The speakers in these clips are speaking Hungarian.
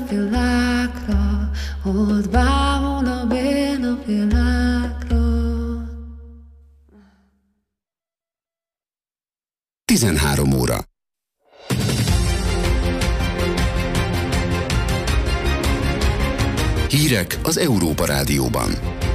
világra, ott bámul a béna világra. 13 óra. Hírek az Európa Rádióban.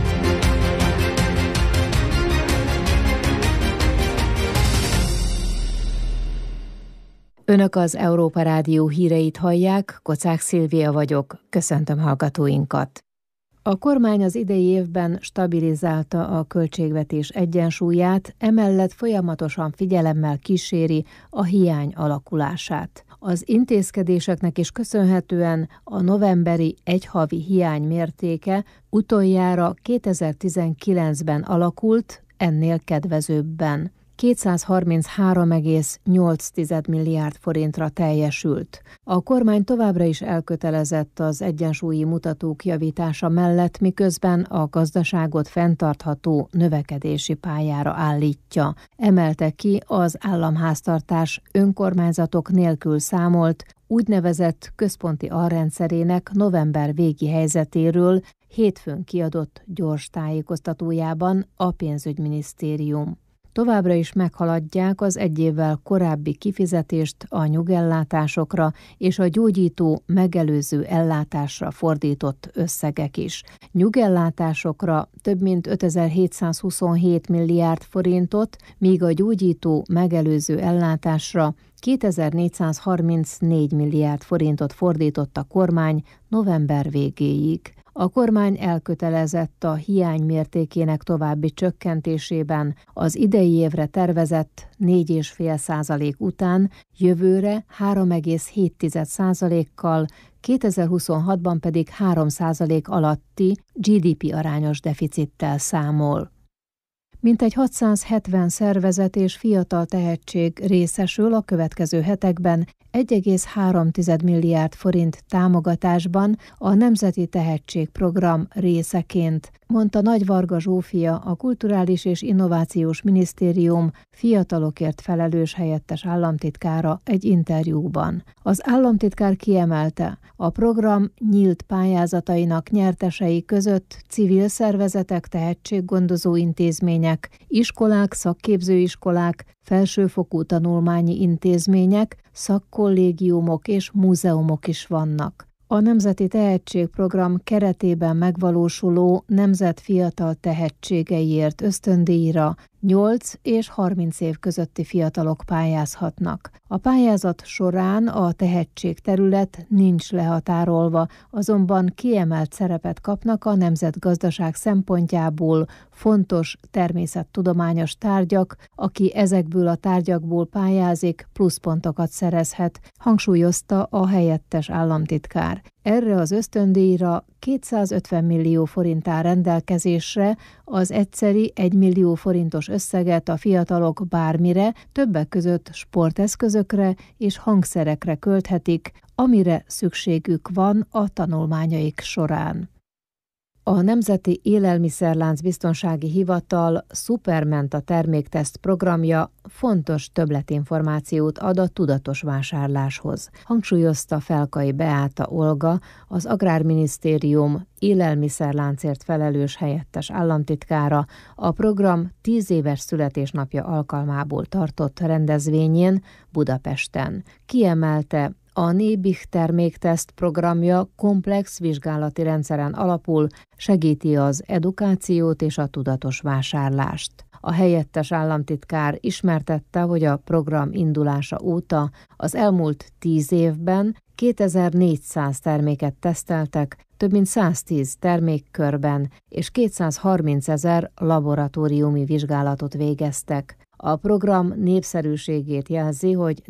Önök az Európa Rádió híreit hallják, Kocák Szilvia vagyok, köszöntöm hallgatóinkat. A kormány az idei évben stabilizálta a költségvetés egyensúlyát, emellett folyamatosan figyelemmel kíséri a hiány alakulását. Az intézkedéseknek is köszönhetően a novemberi egyhavi hiány mértéke utoljára 2019-ben alakult, ennél kedvezőbben. 233,8 milliárd forintra teljesült. A kormány továbbra is elkötelezett az egyensúlyi mutatók javítása mellett, miközben a gazdaságot fenntartható növekedési pályára állítja. Emelte ki az államháztartás önkormányzatok nélkül számolt úgynevezett központi alrendszerének november végi helyzetéről hétfőn kiadott gyors tájékoztatójában a pénzügyminisztérium. Továbbra is meghaladják az egy évvel korábbi kifizetést a nyugellátásokra és a gyógyító megelőző ellátásra fordított összegek is. Nyugellátásokra több mint 5727 milliárd forintot, míg a gyógyító megelőző ellátásra 2434 milliárd forintot fordított a kormány november végéig. A kormány elkötelezett a hiány mértékének további csökkentésében, az idei évre tervezett 4,5% után jövőre 3,7%-kal, 2026-ban pedig 3% alatti GDP arányos deficittel számol. Mintegy 670 szervezet és fiatal tehetség részesül a következő hetekben 1,3 milliárd forint támogatásban a Nemzeti Tehetségprogram részeként, mondta Nagy Varga Zsófia, a Kulturális és Innovációs Minisztérium fiatalokért felelős helyettes államtitkára egy interjúban. Az államtitkár kiemelte, a program nyílt pályázatainak nyertesei között civil szervezetek, tehetséggondozó intézmények, iskolák, szakképzőiskolák, felsőfokú tanulmányi intézmények, szakkollégiumok és múzeumok is vannak. A Nemzeti Tehetségprogram keretében megvalósuló Nemzet fiatal tehetségeiért ösztöndíjra 8 és 30 év közötti fiatalok pályázhatnak. A pályázat során a tehetségterület nincs lehatárolva, azonban kiemelt szerepet kapnak a nemzetgazdaság szempontjából fontos természettudományos tárgyak, aki ezekből a tárgyakból pályázik, pluszpontokat szerezhet, hangsúlyozta a helyettes államtitkár. Erre az ösztöndíjra 250 millió forint áll rendelkezésre, az egyszeri 1 millió forintos összeget a fiatalok bármire, többek között sporteszközökre és hangszerekre költhetik, amire szükségük van a tanulmányaik során. A Nemzeti Élelmiszerlánc Biztonsági Hivatal Superment a termékteszt programja fontos többletinformációt ad a tudatos vásárláshoz, hangsúlyozta Felkai Beáta Olga, az Agrárminisztérium élelmiszerláncért felelős helyettes államtitkára a program 10 éves születésnapja alkalmából tartott rendezvényén Budapesten. Kiemelte, a Nébih termékteszt programja komplex vizsgálati rendszeren alapul, segíti az edukációt és a tudatos vásárlást. A helyettes államtitkár ismertette, hogy a program indulása óta az elmúlt 10 évben 2400 terméket teszteltek, több mint 110 termékkörben és 230 000 laboratóriumi vizsgálatot végeztek. A program népszerűségét jelzi, hogy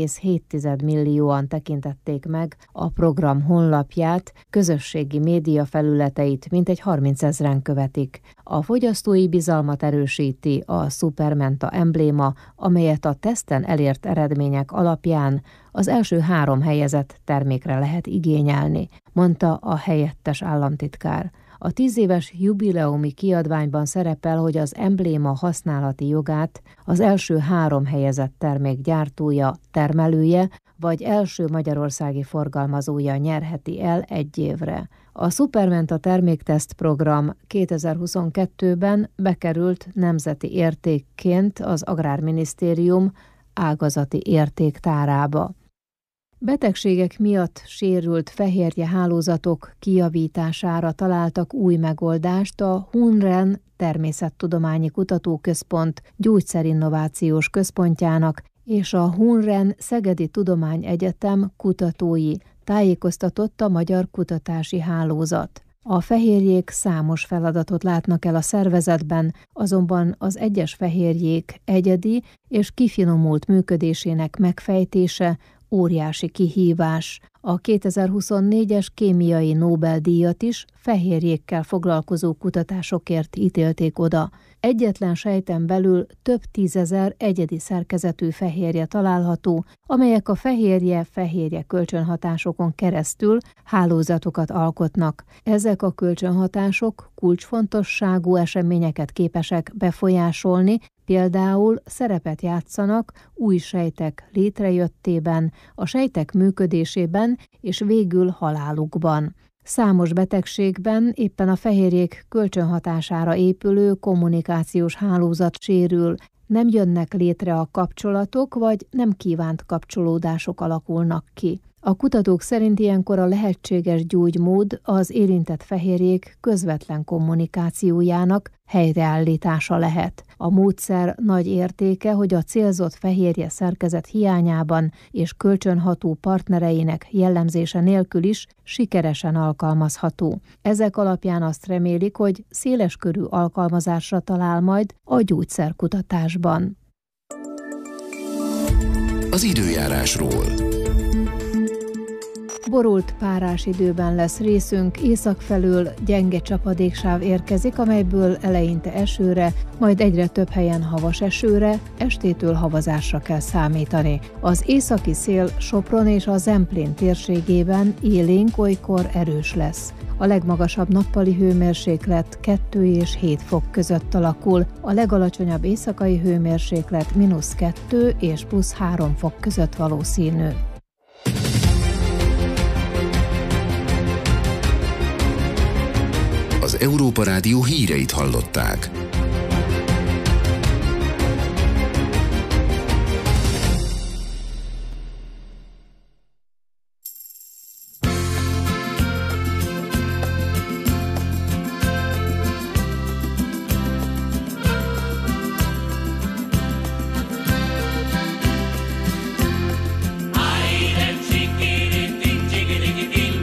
4,7 millióan tekintették meg a program honlapját, közösségi média felületeit mintegy 30 000-en követik. A fogyasztói bizalmat erősíti a Supermenta embléma, amelyet a teszten elért eredmények alapján az első 3 helyezett termékre lehet igényelni, mondta a helyettes államtitkár. A 10 éves jubileumi kiadványban szerepel, hogy az embléma használati jogát az első 3 helyezett termék gyártója, termelője vagy első magyarországi forgalmazója nyerheti el 1 évre. A Supermenta termékteszt program 2022-ben bekerült nemzeti értékként az Agrárminisztérium ágazati értéktárába. Betegségek miatt sérült fehérjehálózatok kijavítására találtak új megoldást a HUNREN Természettudományi Kutatóközpont Gyógyszerinnovációs Központjának és a HUNREN Szegedi Tudományegyetem kutatói, tájékoztatott a Magyar Kutatási Hálózat. A fehérjék számos feladatot látnak el a szervezetben, azonban az egyes fehérjék egyedi és kifinomult működésének megfejtése óriási kihívás. A 2024-es kémiai Nobel-díjat is fehérjékkel foglalkozó kutatásokért ítélték oda. Egyetlen sejten belül több tízezer egyedi szerkezetű fehérje található, amelyek a fehérje kölcsönhatásokon keresztül hálózatokat alkotnak. Ezek a kölcsönhatások kulcsfontosságú eseményeket képesek befolyásolni, például szerepet játszanak új sejtek létrejöttében, a sejtek működésében és végül halálukban. Számos betegségben éppen a fehérjék kölcsönhatására épülő kommunikációs hálózat sérül, nem jönnek létre a kapcsolatok, vagy nem kívánt kapcsolódások alakulnak ki. A kutatók szerint ilyenkor a lehetséges gyógymód az érintett fehérjék közvetlen kommunikációjának helyreállítása lehet. A módszer nagy értéke, hogy a célzott fehérje szerkezet hiányában és kölcsönható partnereinek jellemzése nélkül is sikeresen alkalmazható. Ezek alapján azt remélik, hogy széleskörű alkalmazásra talál majd a gyógyszerkutatásban. Az időjárásról. Borult párás időben lesz részünk, észak felől gyenge csapadéksáv érkezik, amelyből eleinte esőre, majd egyre több helyen havas esőre, estétől havazásra kell számítani. Az északi szél Sopron és a Zemplén térségében élénk, olykor erős lesz. A legmagasabb nappali hőmérséklet 2 és 7 fok között alakul, a legalacsonyabb éjszakai hőmérséklet -2 és +3 fok között valószínű. Az Európa Rádió híreit hallották.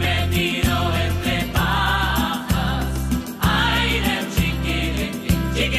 Chicken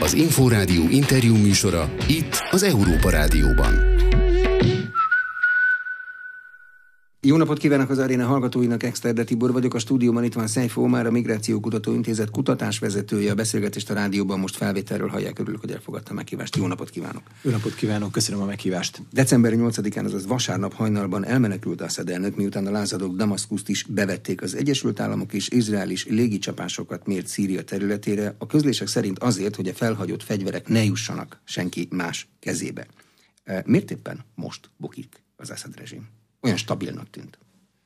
Az Inforádió interjú műsora itt az Európa Rádióban. Jó napot kívánok az aréna hallgatóinak, Exterde Tibor vagyok, a stúdióban itt van Szejfó Omar, a Migrációkutató Intézet kutatásvezetője, a beszélgetést a rádióban most felvételről hallják, örülök, hogy elfogadta a meghívást. Jó napot kívánok! Jó napot kívánok, köszönöm a meghívást! December 8-án, azaz vasárnap hajnalban elmenekült Assad elnök, miután a lázadók Damaszkuszt is bevették. Az Egyesült Államok és Izrael is légicsapásokat mért Szíria területére, a közlések szerint azért, hogy a felhagyott fegyverek ne jussanak senki más kezébe. Miért éppen most bukik az Assad rezsim? Olyan stabilnak tűnt.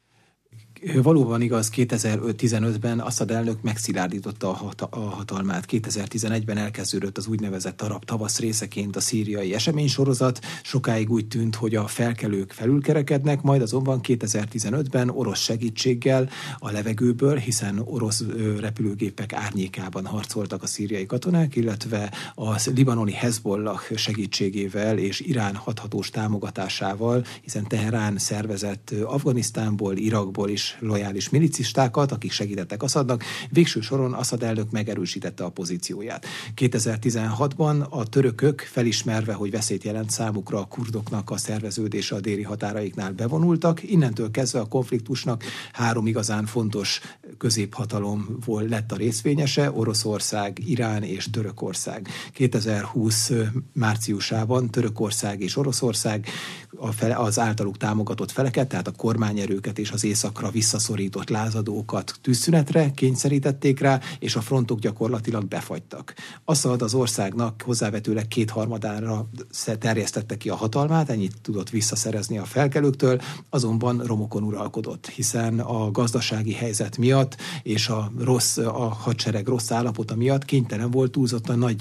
Valóban igaz, 2015-ben Assad elnök megszilárdította a hatalmát. 2011-ben elkezdődött az úgynevezett arab tavasz részeként a szíriai eseménysorozat. Sokáig úgy tűnt, hogy a felkelők felülkerekednek, majd azonban 2015-ben orosz segítséggel a levegőből, hiszen orosz repülőgépek árnyékában harcoltak a szíriai katonák, illetve a libanoni Hezbollah segítségével és Irán hathatós támogatásával, hiszen Teherán szervezett Afganisztánból, Irakból is lojális milicistákat, akik segítettek Assadnak. Végső soron Assad elnök megerősítette a pozícióját. 2016-ban a törökök felismerve, hogy veszélyt jelent számukra a kurdoknak a szerveződése a déli határaiknál bevonultak. Innentől kezdve a konfliktusnak 3 igazán fontos középhatalom lett a részvényese, Oroszország, Irán és Törökország. 2020 márciusában Törökország és Oroszország az általuk támogatott feleket, tehát a kormányerőket és az északra visszaszorított lázadókat tűzszünetre kényszerítették rá, és a frontok gyakorlatilag befagytak. Assad az országnak hozzávetőleg 2/3 terjesztette ki a hatalmát, ennyit tudott visszaszerezni a felkelőktől, azonban romokon uralkodott, hiszen a gazdasági helyzet miatt és a hadsereg rossz állapota miatt kénytelen volt túlzottan nagy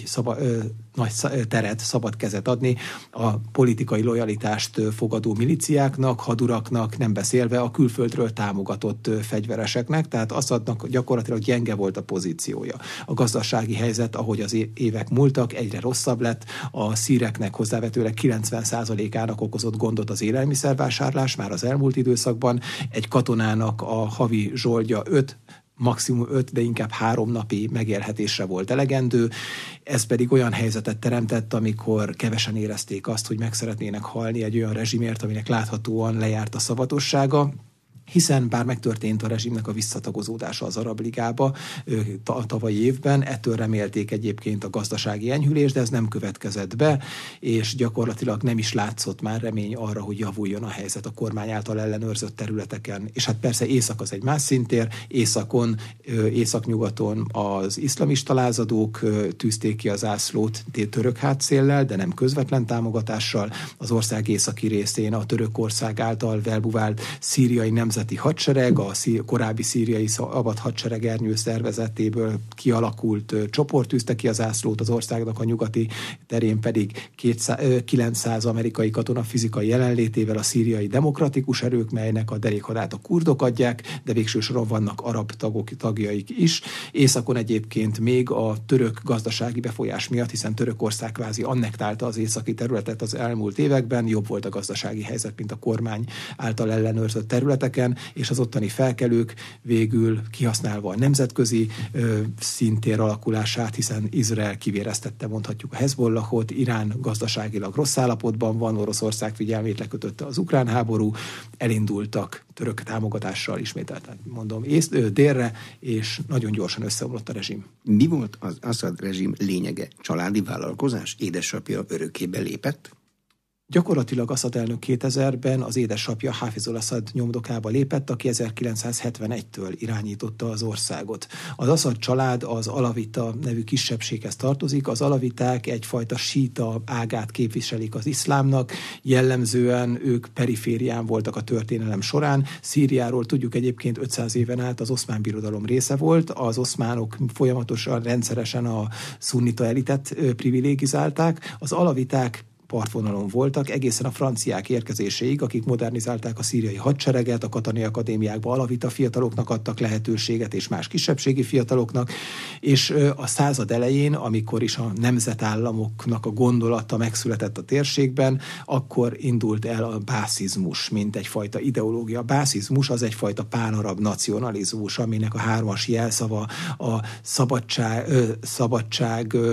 teret, szabad kezet adni a politikai lojalitást fogadó milíciáknak, haduraknak, nem beszélve a külföldről támogatott fegyvereseknek, tehát Assadnak gyakorlatilag gyenge volt a pozíciója. A gazdasági helyzet, ahogy az évek múltak, egyre rosszabb lett, a szíreknek hozzávetőleg 90%-ának okozott gondot az élelmiszervásárlás már az elmúlt időszakban, egy katonának a havi zsoldja maximum 5, de inkább 3 napi megélhetésre volt elegendő. Ez pedig olyan helyzetet teremtett, amikor kevesen érezték azt, hogy meg szeretnének halni egy olyan rezsimért, aminek láthatóan lejárt a szavatossága, hiszen bár megtörtént a rezsimnek a visszatagozódása az Arab Ligába a tavalyi évben, ettől remélték egyébként a gazdasági enyhülést, de ez nem következett be, és gyakorlatilag nem is látszott már remény arra, hogy javuljon a helyzet a kormány által ellenőrzött területeken. És hát persze észak az egy más szintér, északnyugaton az iszlamista lázadók tűzték ki az zászlót török hátszéllel, de nem közvetlen támogatással. Az ország északi részén a Törökország által felbuvált szíriai nemzeti hadsereg, a korábbi szíriai szabad hadsereg ernyő szervezetéből kialakult csoport tűzte ki az zászlót, az országnak a nyugati terén pedig 900 amerikai katona fizikai jelenlétével a szíriai demokratikus erők, melynek a derékhadát a kurdok adják, de végső soron vannak arab tagjaik is. Északon egyébként még a török gazdasági befolyás miatt, hiszen Törökország kvázi annektálta az északi területet az elmúlt években, jobb volt a gazdasági helyzet, mint a kormány által ellenőrzött területeken, és az ottani felkelők végül kihasználva a nemzetközi szintér alakulását, hiszen Izrael kivéreztette, mondhatjuk, a Hezbollahot, Irán gazdaságilag rossz állapotban van, Oroszország figyelmét lekötötte az ukrán háború, elindultak török támogatással ismételten, mondom, délre, és nagyon gyorsan összeomlott a rezsim. Mi volt az Assad rezsim lényege? Családi vállalkozás? Édesapja örökkébe lépett? Gyakorlatilag Assad elnök 2000-ben az édesapja Hafez al-Assad nyomdokába lépett, aki 1971-től irányította az országot. Az Assad család az alavita nevű kisebbséghez tartozik. Az alaviták egyfajta síta ágát képviselik az iszlámnak, jellemzően ők periférián voltak a történelem során. Szíriáról tudjuk egyébként 500 éven át az oszmán birodalom része volt. Az oszmánok folyamatosan, rendszeresen a szunnita elitet privilegizálták. Az alaviták partvonalon voltak, egészen a franciák érkezéséig, akik modernizálták a szíriai hadsereget, a katonai akadémiákba alavita fiataloknak adtak lehetőséget, és más kisebbségi fiataloknak, és a század elején, amikor is a nemzetállamoknak a gondolata megszületett a térségben, akkor indult el a bászizmus, mint egyfajta ideológia. A bászizmus az egyfajta pánarab nacionalizmus, aminek a 3-as jelszava a szabadság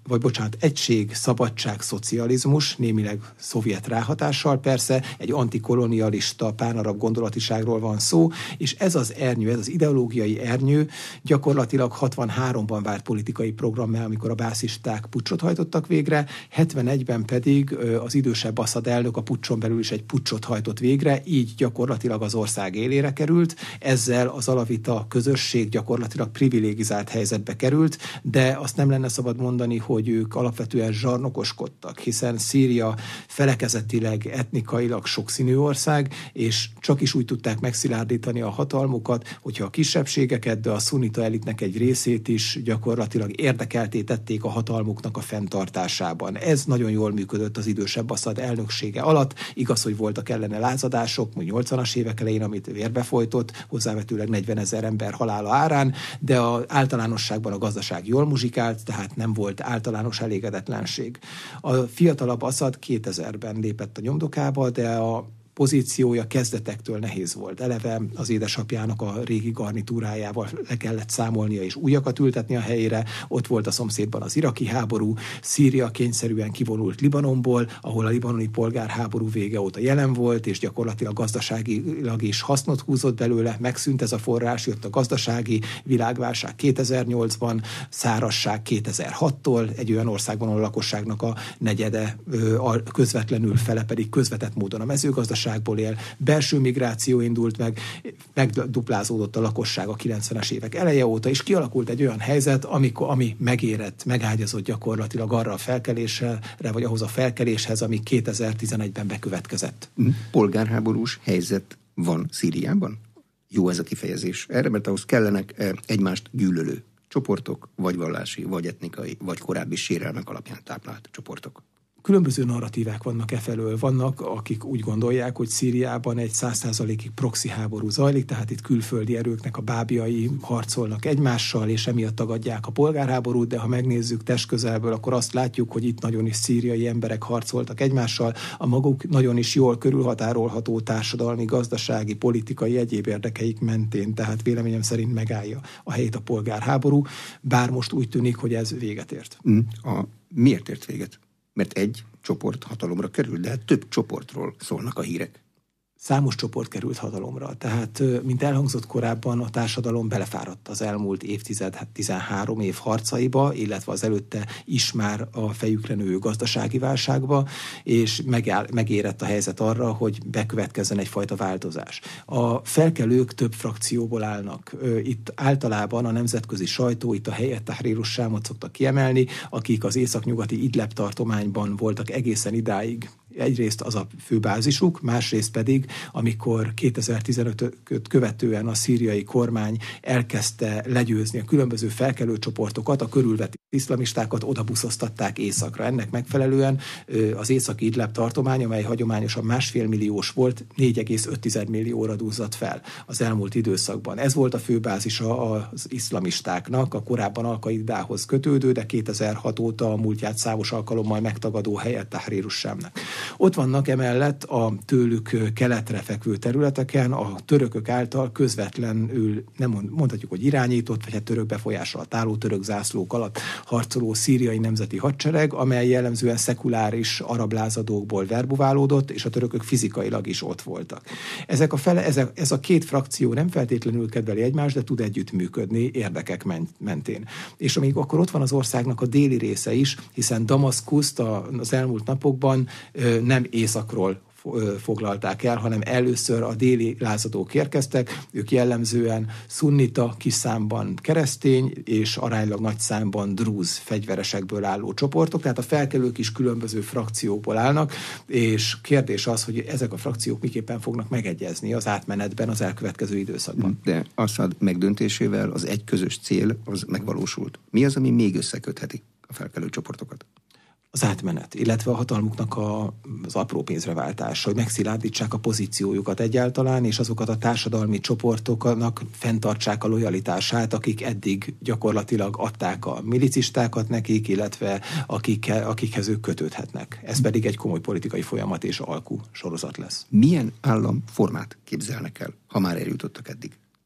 egység, szabadság, szocializmus, némileg szovjet ráhatással persze, egy antikolonialista, pánarab gondolatiságról van szó, és ez az ernyő, ez az ideológiai ernyő gyakorlatilag 63-ban vált politikai programmal, amikor a bászisták puccsot hajtottak végre, 71-ben pedig az idősebb Assad elnök a puccson belül is egy puccsot hajtott végre, így gyakorlatilag az ország élére került, ezzel az alavita közösség gyakorlatilag privilégizált helyzetbe került, de azt nem lenne szabad mondani, hogy ők alapvetően zsarnokoskodtak, hiszen Szíria felekezetileg, etnikailag sokszínű ország, és csak is úgy tudták megszilárdítani a hatalmukat, hogyha a kisebbségeket, de a szunnita elitnek egy részét is gyakorlatilag érdekelté tették a hatalmuknak a fenntartásában. Ez nagyon jól működött az idősebb Assad elnöksége alatt. Igaz, hogy voltak ellene lázadások, 80-as évek elején, amit vérbe folytott, hozzávetőleg 40 000 ember halála árán, de az általánosságban a gazdaság jól muzsikált, tehát nem volt általános elégedetlenség. A fiatalabb Assad 2000-ben lépett a nyomdokába, de a pozíciója kezdetektől nehéz volt. Eleve az édesapjának a régi garnitúrájával le kellett számolnia és újakat ültetni a helyére. Ott volt a szomszédban az iraki háború, Szíria kényszerűen kivonult Libanonból, ahol a libanoni polgárháború vége óta jelen volt, és gyakorlatilag gazdaságilag is hasznot húzott belőle, megszűnt ez a forrás, jött a gazdasági világválság 2008-ban, szárazság 2006-tól, egy olyan országban, ahol a lakosságnak a negyede közvetlenül, fele pedig közvetett módon a mezőgazdaság él, belső migráció indult meg, megduplázódott a lakosság a 90-es évek eleje óta, és kialakult egy olyan helyzet, ami megérett, megágyazott gyakorlatilag arra a felkelésre, vagy ahhoz a felkeléshez, ami 2011-ben bekövetkezett. Polgárháborús helyzet van Szíriában? Jó ez a kifejezés erre, mert ahhoz kellenek egymást gyűlölő csoportok, vagy vallási, vagy etnikai, vagy korábbi sérelmek alapján táplált csoportok. Különböző narratívák vannak efelől. Vannak, akik úgy gondolják, hogy Szíriában egy 100%-ig proxy háború zajlik, tehát itt külföldi erőknek a bábjai harcolnak egymással, és emiatt tagadják a polgárháborút, de ha megnézzük testközelből, akkor azt látjuk, hogy itt nagyon is szíriai emberek harcoltak egymással, a maguk nagyon is jól körülhatárolható társadalmi, gazdasági, politikai, egyéb érdekeik mentén, tehát véleményem szerint megállja a helyét a polgárháború, bár most úgy tűnik, hogy ez véget ért. Miért ért véget? Mert egy csoport hatalomra kerül, de több csoportról szólnak a hírek. Számos csoport került hatalomra. Tehát, mint elhangzott korábban, a társadalom belefáradt az elmúlt évtized 13 év harcaiba, illetve az előtte is már a fejükre nőő gazdasági válságba, és megérett a helyzet arra, hogy bekövetkezzen egyfajta változás. A felkelők több frakcióból állnak. Itt általában a nemzetközi sajtó, itt a Helyet Tahrir Sámot szoktak kiemelni, akik az északnyugati Idlib tartományban voltak egészen idáig. Egyrészt az a főbázisuk, másrészt pedig, amikor 2015-öt követően a szíriai kormány elkezdte legyőzni a különböző felkelő csoportokat, a körülvett iszlamistákat odabuszoztatták északra. Ennek megfelelően az északi Idlib tartomány, amely hagyományosan 1,5 milliós volt, 4,5 millióra duzzadt fel az elmúlt időszakban. Ez volt a főbázisa az iszlamistáknak, a korábban Al-Qaidához kötődő, de 2006 óta a múltját számos alkalommal megtagadó Helyet Tahrir Sámnak. Ott vannak emellett a tőlük keletre fekvő területeken a törökök által közvetlenül, nem mondhatjuk, hogy irányított, vagy török befolyással álló török zászlók alatt harcoló szíriai nemzeti hadsereg, amely jellemzően szekuláris arab lázadókból verbuválódott, és a törökök fizikailag is ott voltak. Ez a két frakció nem feltétlenül kedveli egymást, de tud együtt működni érdekek mentén. És amíg akkor ott van az országnak a déli része is, hiszen Damaszkuszt az elmúlt napokban nem északról foglalták el, hanem először a déli lázadók érkeztek, ők jellemzően szunnita, kis számban keresztény és aránylag nagy számban drúz fegyveresekből álló csoportok, tehát a felkelők is különböző frakciókból állnak, és kérdés az, hogy ezek a frakciók miképpen fognak megegyezni az átmenetben, az elkövetkező időszakban. De Assad megdöntésével az egy közös cél az megvalósult. Mi az, ami még összekötheti a felkelő csoportokat? Az átmenet, illetve a hatalmuknak az apró pénzre váltása, hogy megszilárdítsák a pozíciójukat egyáltalán, és azokat a társadalmi csoportoknak fenntartsák a lojalitását, akik eddig gyakorlatilag adták a milicistákat nekik, illetve akikhez ők kötődhetnek. Ez pedig egy komoly politikai folyamat és alkú sorozat lesz. Milyen államformát képzelnek el, ha már eljutottak eddig?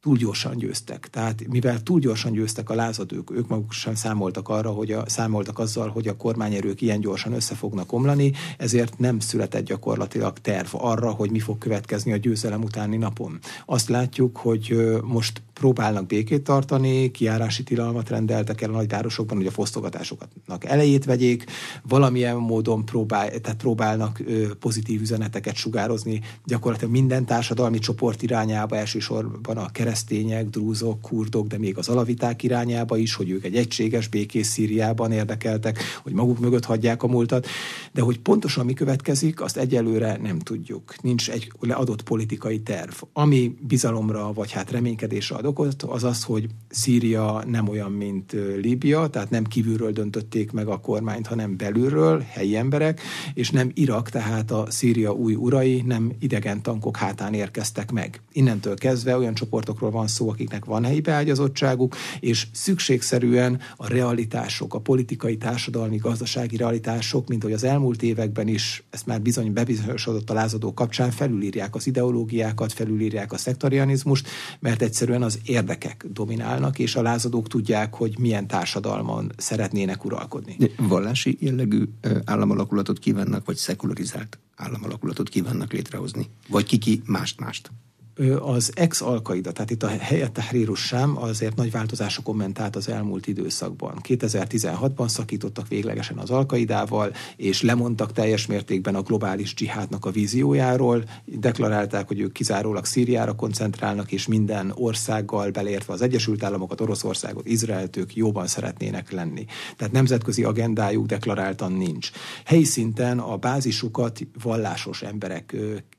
túl gyorsan győztek. Tehát mivel túl gyorsan győztek a lázadók, ők maguk sem számoltak azzal, hogy a kormányerők ilyen gyorsan össze fognak omlani, ezért nem született gyakorlatilag terv arra, hogy mi fog következni a győzelem utáni napon. Azt látjuk, hogy most próbálnak békét tartani, kijárási tilalmat rendeltek el a nagyvárosokban, hogy a fosztogatásoknak elejét vegyék, valamilyen módon próbálnak pozitív üzeneteket sugározni gyakorlatilag minden társadalmi csoport irányába, elsősorban a keresztények, drúzok, kurdok, de még az alaviták irányába is, hogy ők egy egységes, békés Szíriában érdekeltek, hogy maguk mögött hagyják a múltat, de hogy pontosan mi következik, azt egyelőre nem tudjuk. Nincs egy adott politikai terv. Ami bizalomra, vagy reménykedésre ad okot, az az, hogy Szíria nem olyan, mint Líbia, tehát nem kívülről döntötték meg a kormányt, hanem belülről, helyi emberek, és nem Irak, tehát a Szíria új urai nem idegen tankok hátán érkeztek meg. Innentől kezdve olyan csoportokról van szó, akiknek van helyi beágyazottságuk, és szükségszerűen a realitások, a politikai, társadalmi, gazdasági realitások, mint hogy az elmúlt években is, ezt már bebizonyosodott a lázadók kapcsán, felülírják az ideológiákat, felülírják a szektarianizmust, mert egyszerűen az érdekek dominálnak, és a lázadók tudják, hogy milyen társadalmon szeretnének uralkodni. De vallási jellegű államalakulatot kívánnak, vagy szekularizált államalakulatot kívánnak létrehozni? Vagy ki mást? Az ex-Al-Qaida, tehát itt a Hayat Tahrir Sham azért nagy változásokon ment át az elmúlt időszakban. 2016-ban szakítottak véglegesen az Al-Qaidával, és lemondtak teljes mértékben a globális dzsihádnak a víziójáról, deklarálták, hogy ők kizárólag Szíriára koncentrálnak, és minden országgal, beleértve az Egyesült Államokat, Oroszországot, Izraelt ők jóban szeretnének lenni. Tehát nemzetközi agendájuk deklaráltan nincs. Helyi szinten a bázisukat vallásos emberek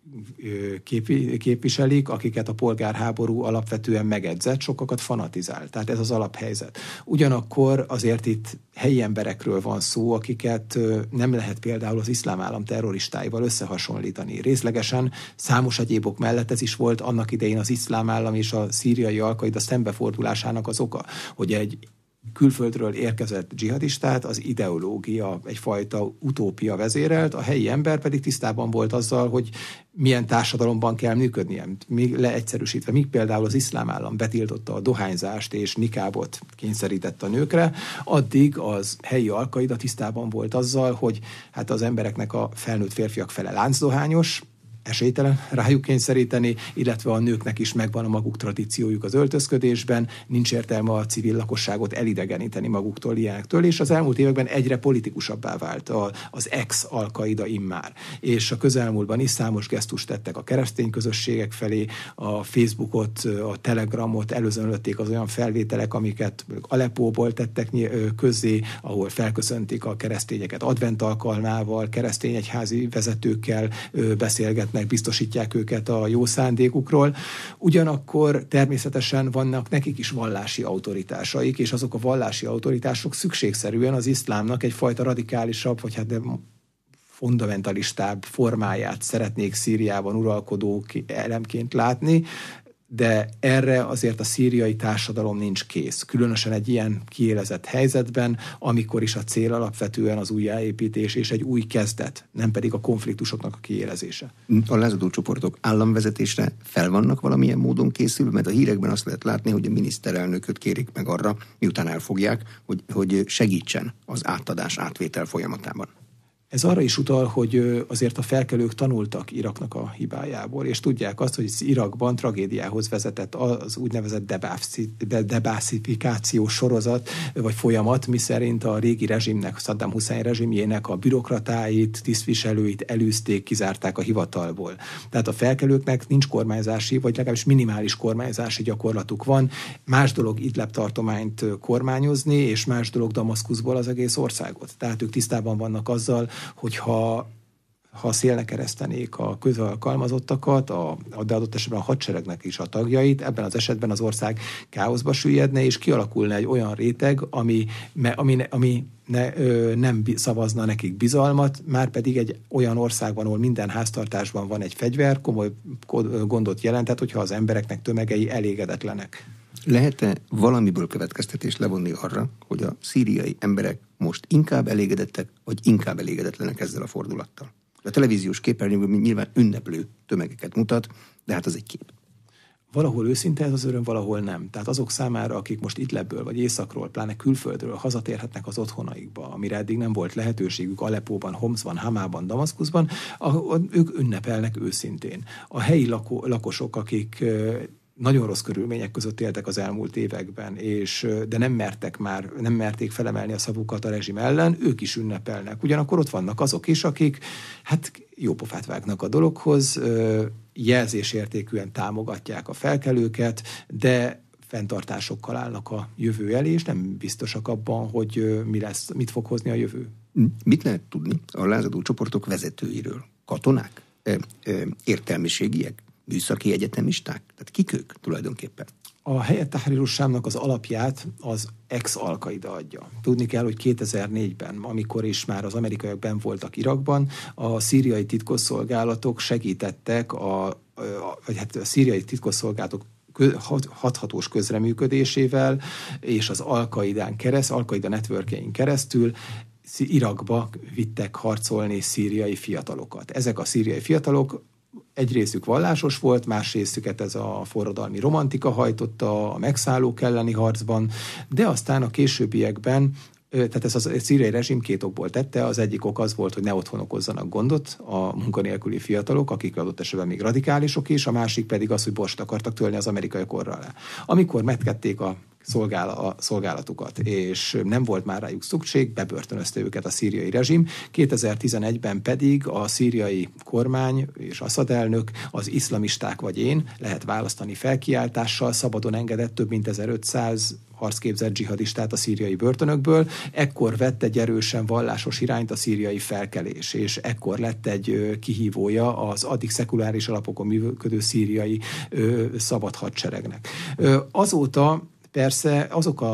képviselik, akiket a polgárháború alapvetően megedzett, sokakat fanatizál. Tehát ez az alaphelyzet. Ugyanakkor azért itt helyi emberekről van szó, akiket nem lehet például az iszlám állam terroristáival összehasonlítani. Részlegesen számos egyéb ok mellett ez is volt annak idején az iszlám állam és a szíriai Al-Qaida szembefordulásának az oka, hogy egy külföldről érkezett dzsihadistát az ideológia, egyfajta utópia vezérelt, a helyi ember pedig tisztában volt azzal, hogy milyen társadalomban kell működnie. Még leegyszerűsítve, míg például az iszlám állam betiltotta a dohányzást és nikábot kényszerített a nőkre, addig az helyi Al-Qaida tisztában volt azzal, hogy hát az embereknek a felnőtt férfiak fele láncdohányos, esélytelen rájuk kényszeríteni, illetve a nőknek is megvan a maguk tradíciójuk az öltözködésben, nincs értelme a civil lakosságot elidegeníteni maguktól ilyenektől, és az elmúlt években egyre politikusabbá vált az ex-Al-Qaida immár. És a közelmúltban is számos gesztust tettek a keresztény közösségek felé, a Facebookot, a Telegramot előzönlötték az olyan felvételek, amiket Aleppóból tettek közzé, ahol felköszöntik a keresztényeket advent alkalmával, keresztény egyházi vezetőkkel beszélgetnek, biztosítják őket a jó szándékukról. Ugyanakkor természetesen vannak nekik is vallási autoritásaik, és azok a vallási autoritások szükségszerűen az iszlámnak egyfajta radikálisabb, vagy hát fundamentalistább formáját szeretnék Szíriában uralkodó elemként látni, de erre azért a szíriai társadalom nincs kész. Különösen egy ilyen kiélezett helyzetben, amikor is a cél alapvetően az újjáépítés és egy új kezdet, nem pedig a konfliktusoknak a kiélezése. A lázadó csoportok államvezetésre fel vannak valamilyen módon készülve, mert a hírekben azt lehet látni, hogy a miniszterelnököt kérik meg arra, miután elfogják, hogy segítsen az átvétel folyamatában. Ez arra is utal, hogy azért a felkelők tanultak Iraknak a hibájából, és tudják azt, hogy Irakban tragédiához vezetett az úgynevezett debászifikációs sorozat, vagy folyamat, miszerint a régi rezsimnek, Saddam Hussein rezsimjének a bürokratáit, tisztviselőit elűzték, kizárták a hivatalból. Tehát a felkelőknek nincs kormányzási, vagy legalábbis minimális kormányzási gyakorlatuk van. Más dolog Idlib tartományt kormányozni, és más dolog Damaszkuszból az egész országot. Tehát ők tisztában vannak azzal, hogyha szélnek keresztenék a közalkalmazottakat, de adott esetben a hadseregnek is a tagjait, ebben az esetben az ország káoszba süllyedne, és kialakulna egy olyan réteg, ami nem szavazna nekik bizalmat, már pedig egy olyan országban, ahol minden háztartásban van egy fegyver, komoly gondot jelentett, hogyha az embereknek tömegei elégedetlenek. Lehet-e valamiből következtetést levonni arra, hogy a szíriai emberek most inkább elégedettek, vagy inkább elégedetlenek ezzel a fordulattal? A televíziós képernyőben nyilván ünneplő tömegeket mutat, de hát az egy kép. valahol őszinte ez az öröm, valahol nem. Tehát azok számára, akik most Idlebből vagy északról, pláne külföldről hazatérhetnek az otthonaikba, amire eddig nem volt lehetőségük Aleppóban, Homszban, Hamában, Damaszkuszban, ők ünnepelnek őszintén. A helyi lakosok, akik nagyon rossz körülmények között éltek az elmúlt években, de nem merték felemelni a szavukat a rezsim ellen, ők is ünnepelnek. Ugyanakkor ott vannak azok is, akik jó pofát vágnak a dologhoz, jelzésértékűen támogatják a felkelőket, de fenntartásokkal állnak a jövő elé, és nem biztosak abban, hogy mit fog hozni a jövő. Mit lehet tudni a lázadó csoportok vezetőiről? Katonák? Értelmiségiek? Műszaki egyetemisták? Tehát kik ők tulajdonképpen? A Hayat Tahrir al-Shamnak az alapját az ex-Al-Qaida adja. Tudni kell, hogy 2004-ben, amikor is már az amerikaiak benn voltak Irakban, a szíriai titkosszolgálatok segítettek, a szíriai titkosszolgálatok hathatós közreműködésével és az Al-Qaida networkjein keresztül Irakba vittek harcolni szíriai fiatalokat. Ezek a szíriai fiatalok egy részük vallásos volt, más részüket ez a forradalmi romantika hajtotta a megszállók elleni harcban, de aztán a későbbiekben, tehát ez a szíriai rezsim két okból tette, az egyik ok az volt, hogy ne otthon okozzanak gondot a munkanélküli fiatalok, akik adott esetben még radikálisok is, a másik pedig az, hogy borst akartak törni az amerikai korra alá. Amikor megtették a szolgálatukat, és nem volt már rájuk szükség, bebörtönözte őket a szíriai rezsim. 2011-ben pedig a szíriai kormány és Assad elnök az iszlamisták vagy én, lehet választani felkiáltással, szabadon engedett több mint 1500 harcképzett dzsihadistát a szíriai börtönökből. Ekkor vett egy erősen vallásos irányt a szíriai felkelés, és ekkor lett egy kihívója az addig szekuláris alapokon működő szíriai szabad hadseregnek. Azóta persze azok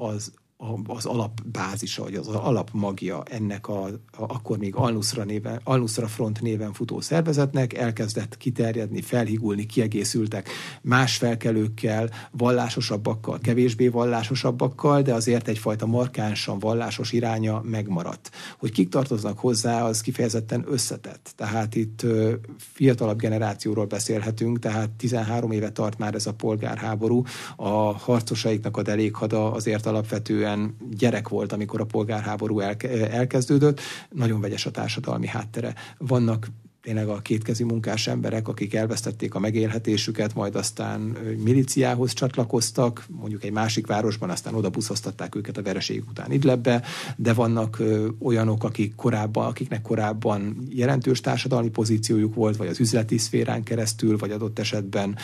az alapbázisa, vagy az alapmagja ennek akkor még Al-Nusra Front néven futó szervezetnek elkezdett kiterjedni, felhigulni, kiegészültek más felkelőkkel, vallásosabbakkal, kevésbé vallásosabbakkal, de azért egyfajta markánsan vallásos iránya megmaradt. Hogy kik tartoznak hozzá, az kifejezetten összetett. Tehát itt fiatalabb generációról beszélhetünk, tehát 13 éve tart már ez a polgárháború, a harcosaiknak a delékhada azért alapvetően gyerek volt, amikor a polgárháború elkezdődött, nagyon vegyes a társadalmi háttere. Vannak tényleg a kétkezi munkás emberek, akik elvesztették a megélhetésüket, majd aztán milíciához csatlakoztak, mondjuk egy másik városban, aztán oda buszoztatták őket a vereségük után Idlebbe, de vannak olyanok, akiknek korábban jelentős társadalmi pozíciójuk volt, vagy az üzleti szférán keresztül, vagy adott esetben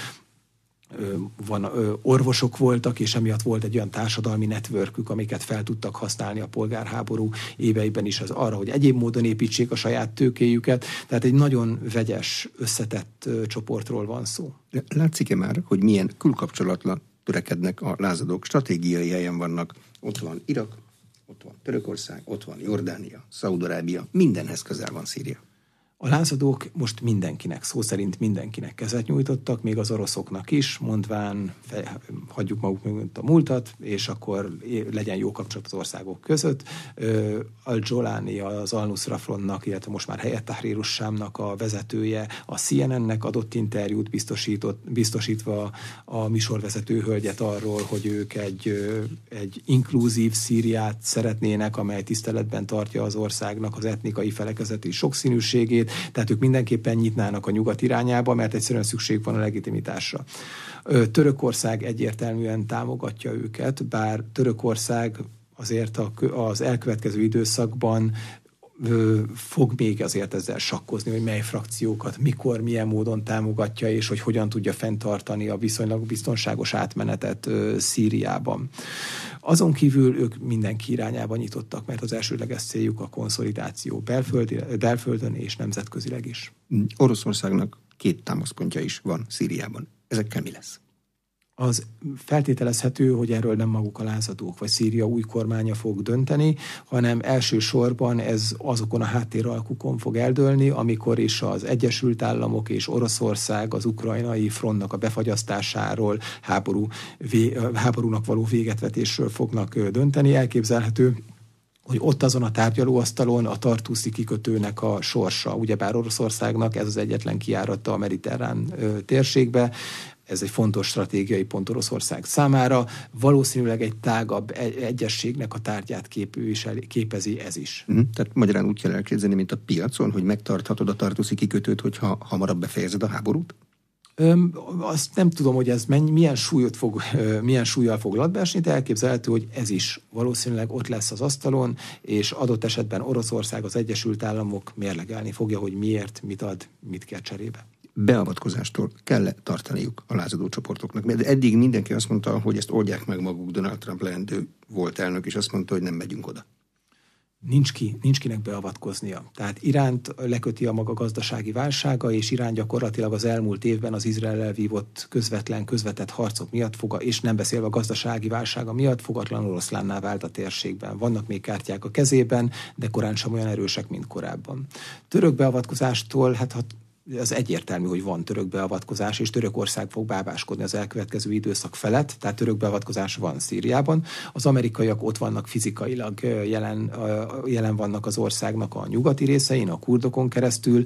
orvosok voltak, és emiatt volt egy olyan társadalmi networkük, amiket fel tudtak használni a polgárháború éveiben is az arra, hogy egyéb módon építsék a saját tőkéjüket. Tehát egy nagyon vegyes, összetett csoportról van szó. Látszik-e már, hogy milyen külkapcsolatlan törekednek a lázadók? Stratégiai helyen vannak. Ott van Irak, ott van Törökország, ott van Jordánia, Szaúd-Arábia, mindenhez közel van Szíria. A lázadók most mindenkinek, szó szerint mindenkinek kezet nyújtottak, még az oroszoknak is, mondván hagyjuk maguk mögött a múltat, és akkor legyen jó kapcsolat az országok között. Al-Jolani, az Al-Nusra Frontnak, illetve most már Hayat Tahrir al-Shamnak a vezetője, a CNN-nek adott interjút biztosítva a műsorvezető hölgyet arról, hogy ők egy inkluzív Szíriát szeretnének, amely tiszteletben tartja az országnak az etnikai felekezeti sokszínűségét, tehát ők mindenképpen nyitnának a nyugat irányába, mert egyszerűen szükség van a legitimitásra. Törökország egyértelműen támogatja őket, bár Törökország azért az elkövetkező időszakban fog még azért ezzel sakkozni, hogy mely frakciókat mikor, milyen módon támogatja, és hogy hogyan tudja fenntartani a viszonylag biztonságos átmenetet Szíriában. Azon kívül ők mindenki irányában nyitottak, mert az elsődleges céljuk a konszolidáció belföldön és nemzetközileg is. Oroszországnak 2 támaszpontja is van Szíriában. Ezekkel mi lesz? Az feltételezhető, hogy erről nem maguk a lázadók, vagy Szíria új kormánya fog dönteni, hanem elsősorban ez azokon a háttéralkukon fog eldőlni, amikor is az Egyesült Államok és Oroszország az ukrajnai frontnak a befagyasztásáról, háborúnak való végetvetésről fognak dönteni. Elképzelhető, hogy ott azon a tárgyalóasztalon a Tartuszi kikötőnek a sorsa, ugyebár Oroszországnak ez az egyetlen kijárata a mediterrán térségbe, Ez egy fontos stratégiai pont Oroszország számára. Valószínűleg egy tágabb egyességnek a tárgyát képezi ez is. Tehát magyarán úgy kell elképzelni, mint a piacon, hogy megtarthatod a tartuszi kikötőt, hogyha hamarabb befejezed a háborút? Azt nem tudom, hogy ez milyen súllyal fog latbeesni, de elképzelhető, hogy ez is valószínűleg ott lesz az asztalon, és adott esetben Oroszország, az Egyesült Államok mérlegelni fogja, hogy miért, mit ad, mit kér cserébe. Beavatkozástól kell tartaniuk a lázadó csoportoknak. Mert eddig mindenki azt mondta, hogy ezt oldják meg maguk. Donald Trump leendő volt elnök, és azt mondta, hogy nem megyünk oda. Nincs kinek beavatkoznia. Tehát Iránt leköti a maga gazdasági válsága, és Irán gyakorlatilag az elmúlt évben az Izraellel vívott közvetett harcok miatt, és nem beszélve a gazdasági válsága miatt, fogatlan oroszlánná vált a térségben. Vannak még kártyák a kezében, de korán sem olyan erősek, mint korábban. Török beavatkozástól, az egyértelmű, hogy van török beavatkozás, és Törökország fog bábáskodni az elkövetkező időszak felett, tehát török beavatkozás van Szíriában. Az amerikaiak ott vannak fizikailag, jelen vannak az országnak a nyugati részein, a kurdokon keresztül.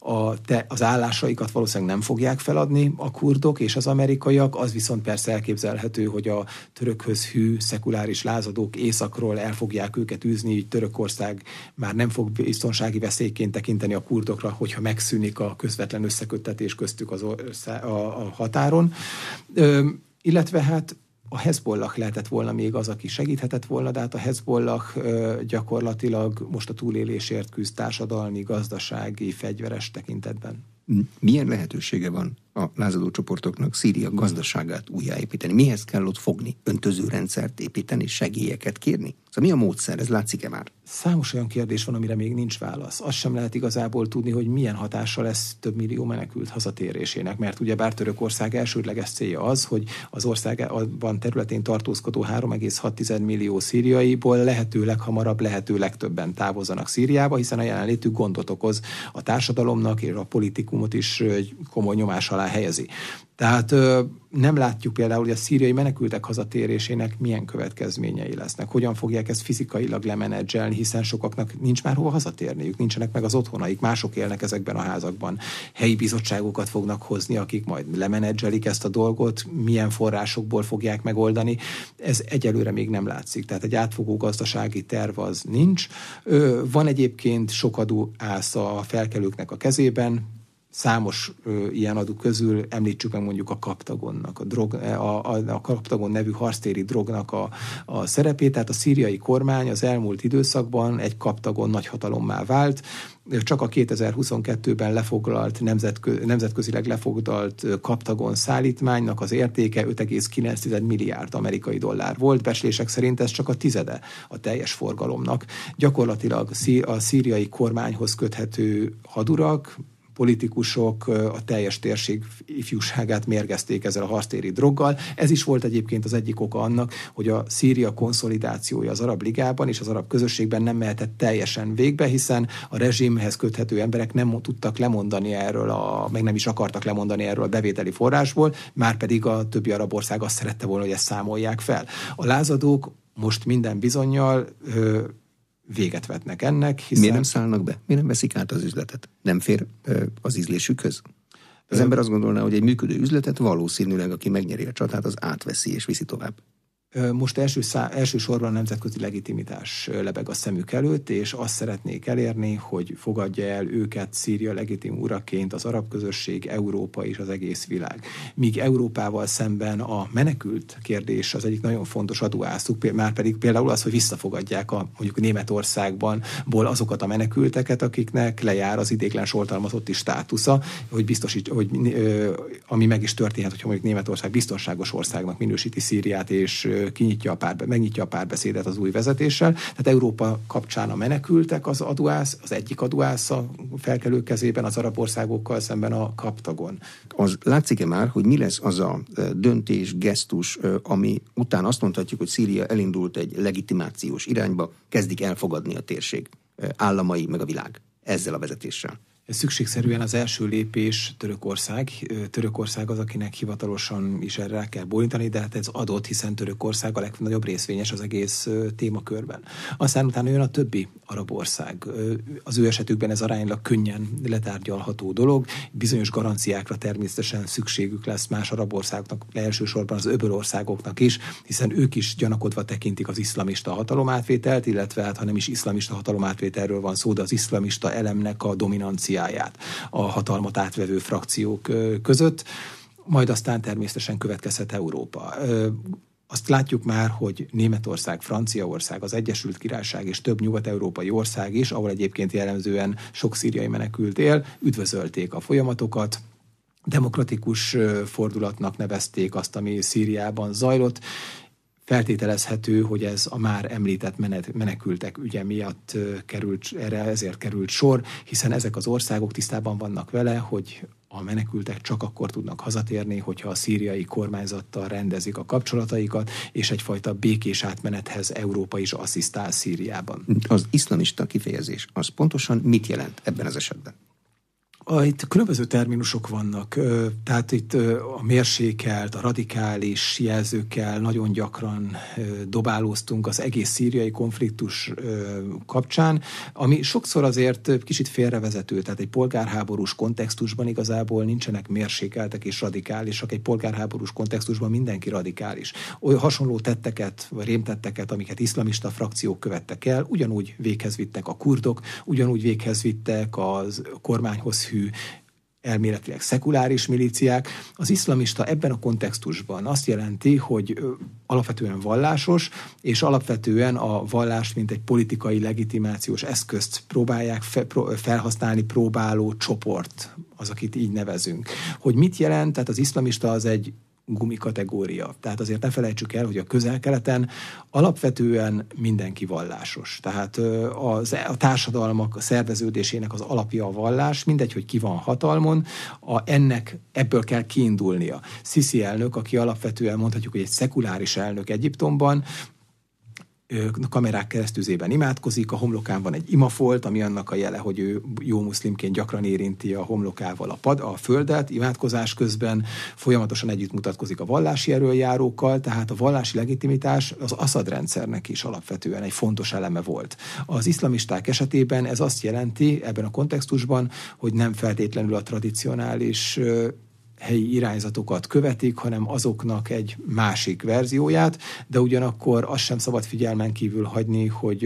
Az állásaikat valószínűleg nem fogják feladni a kurdok és az amerikaiak, az viszont persze elképzelhető, hogy a törökhöz hű, szekuláris lázadók északról el fogják őket űzni, így Törökország már nem fog biztonsági veszélyként tekinteni a kurdokra, hogyha megszűnik a közvetlen összeköttetés köztük a határon. Illetve hát a Hezbollah lehetett volna még az, aki segíthetett volna, de hát a Hezbollah gyakorlatilag most a túlélésért küzd társadalmi, gazdasági, fegyveres tekintetben. Milyen lehetősége van a lázadó csoportoknak Szíria gazdaságát újjáépíteni? Mihez kell ott fogni? Öntözőrendszert építeni, segélyeket kérni? Szóval mi a módszer? Ez látszik-e már? Számos olyan kérdés van, amire még nincs válasz. Azt sem lehet igazából tudni, hogy milyen hatása lesz több millió menekült hazatérésének, mert ugyebár Törökország elsődleges célja az, hogy az országban területén tartózkodó 3,6 millió szíriaiból lehető leghamarabb, lehető legtöbben távozzanak Szíriába, hiszen a jelenlétük gondot okoz a társadalomnak, és a politikumot is komoly nyomás alá helyezi. Tehát nem látjuk például, hogy a szíriai menekültek hazatérésének milyen következményei lesznek. Hogyan fogják ezt fizikailag lemenedzselni, hiszen sokaknak nincs már hova hazatérniük, nincsenek meg az otthonaik, mások élnek ezekben a házakban. Helyi bizottságokat fognak hozni, akik majd lemenedzselik ezt a dolgot, milyen forrásokból fogják megoldani. Ez egyelőre még nem látszik. Tehát egy átfogó gazdasági terv az nincs. Van egyébként sok adó állsz a felkelőknek a kezében. Számos ilyen adó közül említsük meg mondjuk a Kaptagonnak, a Kaptagon nevű harctéri drognak a szerepét. Tehát a szíriai kormány az elmúlt időszakban egy Kaptagon nagyhatalommá vált. Csak a 2022-ben lefoglalt, nemzetközileg lefoglalt Kaptagon szállítmánynak az értéke 5,9 milliárd amerikai dollár volt. Becslések szerint ez csak a tizede a teljes forgalomnak. Gyakorlatilag a szíriai kormányhoz köthető hadurak, politikusok a teljes térség ifjúságát mérgezték ezzel a harctéri droggal. Ez is volt egyébként az egyik oka annak, hogy a Szíria konszolidációja az Arab Ligában és az arab közösségben nem mehetett teljesen végbe, hiszen a rezsimhez köthető emberek nem tudtak lemondani erről, meg nem is akartak lemondani erről a bevételi forrásból, márpedig a többi arab ország azt szerette volna, hogy ezt számolják fel. A lázadók most minden bizonnyal véget vetnek ennek, hiszen... Miért nem szállnak be? Miért nem veszik át az üzletet? Nem fér az ízlésükhöz? Az ember azt gondolná, hogy egy működő üzletet valószínűleg, aki megnyeri a csatát, az átveszi és viszi tovább. Most elsősorban a nemzetközi legitimitás lebeg a szemük előtt, és azt szeretnék elérni, hogy fogadja el őket Szíria legitim uraként az arab közösség, Európa és az egész világ. Míg Európával szemben a menekült kérdés az egyik nagyon fontos adóászuk, már pedig például az, hogy visszafogadják mondjuk Németországból azokat a menekülteket, akiknek lejár az idéglen sortalmazotti státusza, hogy ami meg is történhet, hogyha mondjuk Németország biztonságos országnak minősíti Szíriát, és megnyitja a párbeszédet az új vezetéssel. Tehát Európa kapcsán a menekültek az egyik adóász a felkelők kezében, az arab országokkal szemben a Kaptagon. Az látszik-e már, hogy mi lesz az a döntés, gesztus, ami után azt mondhatjuk, hogy Szíria elindult egy legitimációs irányba, kezdik elfogadni a térség államai, meg a világ ezzel a vezetéssel? Szükségszerűen az első lépés Törökország. Törökország az, akinek hivatalosan is erre kell bólintani, de hát ez adott, hiszen Törökország a legnagyobb részvényes az egész témakörben. Aztán utána jön a többi arab ország. Az ő esetükben ez aránylag könnyen letárgyalható dolog. Bizonyos garanciákra természetesen szükségük lesz más arab országoknak, elsősorban az öbölországoknak is, hiszen ők is gyanakodva tekintik az iszlamista hatalomátvételt, illetve hát ha nem is iszlamista hatalomátvételről van szó, de az iszlamista elemnek a dominanciáját a hatalmat átvevő frakciók között, majd aztán természetesen következhet Európa. Azt látjuk már, hogy Németország, Franciaország, az Egyesült Királyság és több nyugat-európai ország is, ahol egyébként jellemzően sok szíriai menekült él, üdvözölték a folyamatokat, demokratikus fordulatnak nevezték azt, ami Szíriában zajlott. Feltételezhető, hogy ez a már említett menekültek ügye miatt ezért került sor, hiszen ezek az országok tisztában vannak vele, hogy a menekültek csak akkor tudnak hazatérni, hogyha a szíriai kormányzattal rendezik a kapcsolataikat, és egyfajta békés átmenethez Európa is asszisztál Szíriában. Az iszlamista kifejezés, az pontosan mit jelent ebben az esetben? Itt különböző terminusok vannak, tehát itt a mérsékelt, a radikális jelzőkkel nagyon gyakran dobálóztunk az egész szíriai konfliktus kapcsán, ami sokszor azért kicsit félrevezető, tehát egy polgárháborús kontextusban igazából nincsenek mérsékeltek és radikálisak, egy polgárháborús kontextusban mindenki radikális. Olyan hasonló tetteket, vagy rémtetteket, amiket iszlamista frakciók követtek el, ugyanúgy véghez vittek a kurdok, ugyanúgy véghez vittek az kormányhoz hű elméletileg szekuláris milíciák. Az iszlamista ebben a kontextusban azt jelenti, hogy alapvetően vallásos, és alapvetően a vallást, mint egy politikai legitimációs eszközt próbálják felhasználni próbáló csoport, az, akit így nevezünk. Hogy mit jelent? Tehát az iszlamista az egy gumikategória. Tehát azért ne felejtsük el, hogy a Közel-Keleten alapvetően mindenki vallásos. Tehát a társadalmak szerveződésének az alapja a vallás, mindegy, hogy ki van hatalmon, ebből kell kiindulnia. Sziszi elnök, aki alapvetően mondhatjuk, hogy egy szekuláris elnök Egyiptomban, kamerák keresztüzében imádkozik, a homlokán van egy imafolt, ami annak a jele, hogy ő jó muszlimként gyakran érinti a homlokával a földet, imádkozás közben folyamatosan együtt mutatkozik a vallási erőjárókkal, tehát a vallási legitimitás az Assad rendszernek is alapvetően egy fontos eleme volt. Az iszlamisták esetében ez azt jelenti ebben a kontextusban, hogy nem feltétlenül a tradicionális helyi irányzatokat követik, hanem azoknak egy másik verzióját, de ugyanakkor azt sem szabad figyelmen kívül hagyni, hogy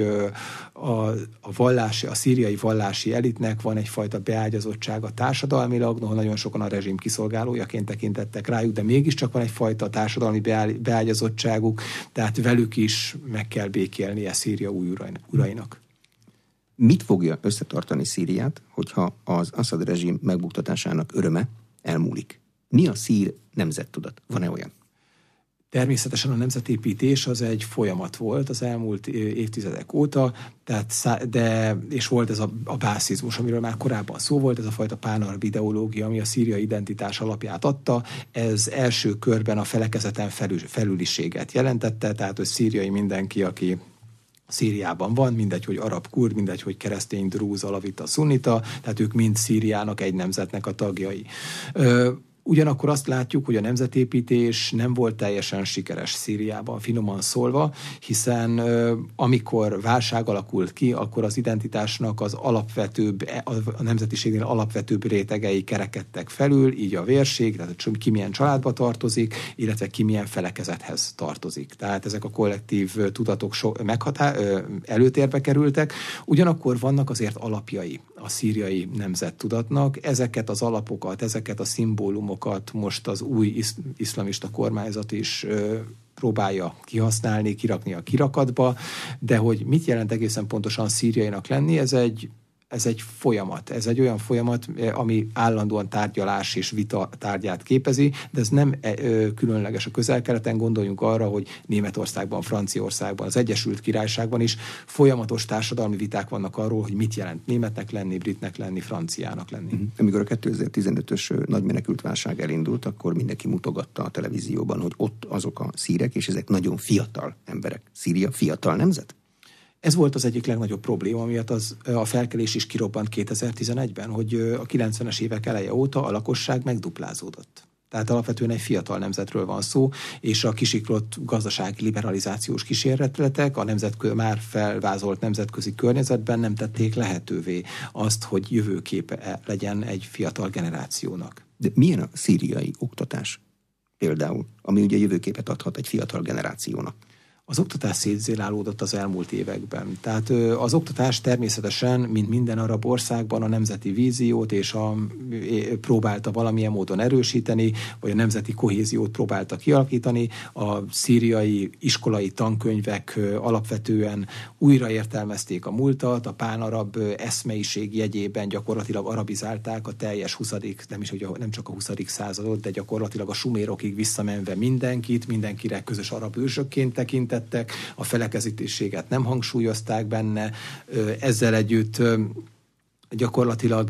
a szíriai vallási elitnek van egyfajta beágyazottsága társadalmilag, noha nagyon sokan a rezsim kiszolgálójaként tekintettek rájuk, de mégiscsak van egyfajta társadalmi beágyazottságuk, tehát velük is meg kell békélnie Szíria új urainak. Mit fogja összetartani Szíriát, hogyha az Assad rezsim megbuktatásának öröme elmúlik? Mi a szír nemzettudat? Van-e olyan? Természetesen a nemzetépítés az egy folyamat volt az elmúlt évtizedek óta, és volt ez a bászizmus, amiről már korábban szó volt, ez a fajta pánarab ideológia, ami a szíriai identitás alapját adta. Ez első körben a felekezeten felüliséget jelentette, tehát hogy szíriai mindenki, aki Szíriában van, mindegy, hogy arab, kurd, mindegy, hogy keresztény, drúz, alavita, szunnita, tehát ők mind Szíriának, egy nemzetnek a tagjai. Ugyanakkor azt látjuk, hogy a nemzetépítés nem volt teljesen sikeres Szíriában, finoman szólva, hiszen amikor válság alakult ki, akkor az identitásnak az alapvetőbb, a nemzetiségnél alapvetőbb rétegei kerekedtek felül, így a vérség, tehát ki milyen családba tartozik, illetve ki milyen felekezethez tartozik. Tehát ezek a kollektív tudatok előtérbe kerültek. Ugyanakkor vannak azért alapjai a szíriai nemzettudatnak. Ezeket az alapokat, ezeket a szimbólumokat most az új iszlamista kormányzat is próbálja kihasználni, kirakni a kirakatba, de hogy mit jelent egészen pontosan szíriainak lenni, ez egy folyamat. Ez egy olyan folyamat, ami állandóan tárgyalás és vita tárgyát képezi, de ez nem különleges a Közel-Keleten. Gondoljunk arra, hogy Németországban, Franciaországban, az Egyesült Királyságban is folyamatos társadalmi viták vannak arról, hogy mit jelent németnek lenni, britnek lenni, franciának lenni. Amikor a 2015-ös nagy menekültválság elindult, akkor mindenki mutogatta a televízióban, hogy ott azok a szírek, és ezek nagyon fiatal emberek. Szíria fiatal nemzet? Ez volt az egyik legnagyobb probléma, miatt a felkelés is kirobbant 2011-ben, hogy a 90-es évek eleje óta a lakosság megduplázódott. Tehát alapvetően egy fiatal nemzetről van szó, és a kisiklott gazdasági liberalizációs kísérletek a már felvázolt nemzetközi környezetben nem tették lehetővé azt, hogy jövőképe legyen egy fiatal generációnak. De milyen a szíriai oktatás például, ami ugye jövőképet adhat egy fiatal generációnak? Az oktatás szétzélálódott az elmúlt években. Tehát az oktatás természetesen, mint minden arab országban a nemzeti víziót és próbálta valamilyen módon erősíteni, vagy a nemzeti kohéziót próbálta kialakítani. A szíriai iskolai tankönyvek alapvetően újraértelmezték a múltat, a pánarab eszmeiség jegyében gyakorlatilag arabizálták a teljes nem csak a 20. századot, de gyakorlatilag a sumérokig visszamenve mindenkire közös arab ősökként tekintettek, a felekezetiséget nem hangsúlyozták benne, ezzel együtt gyakorlatilag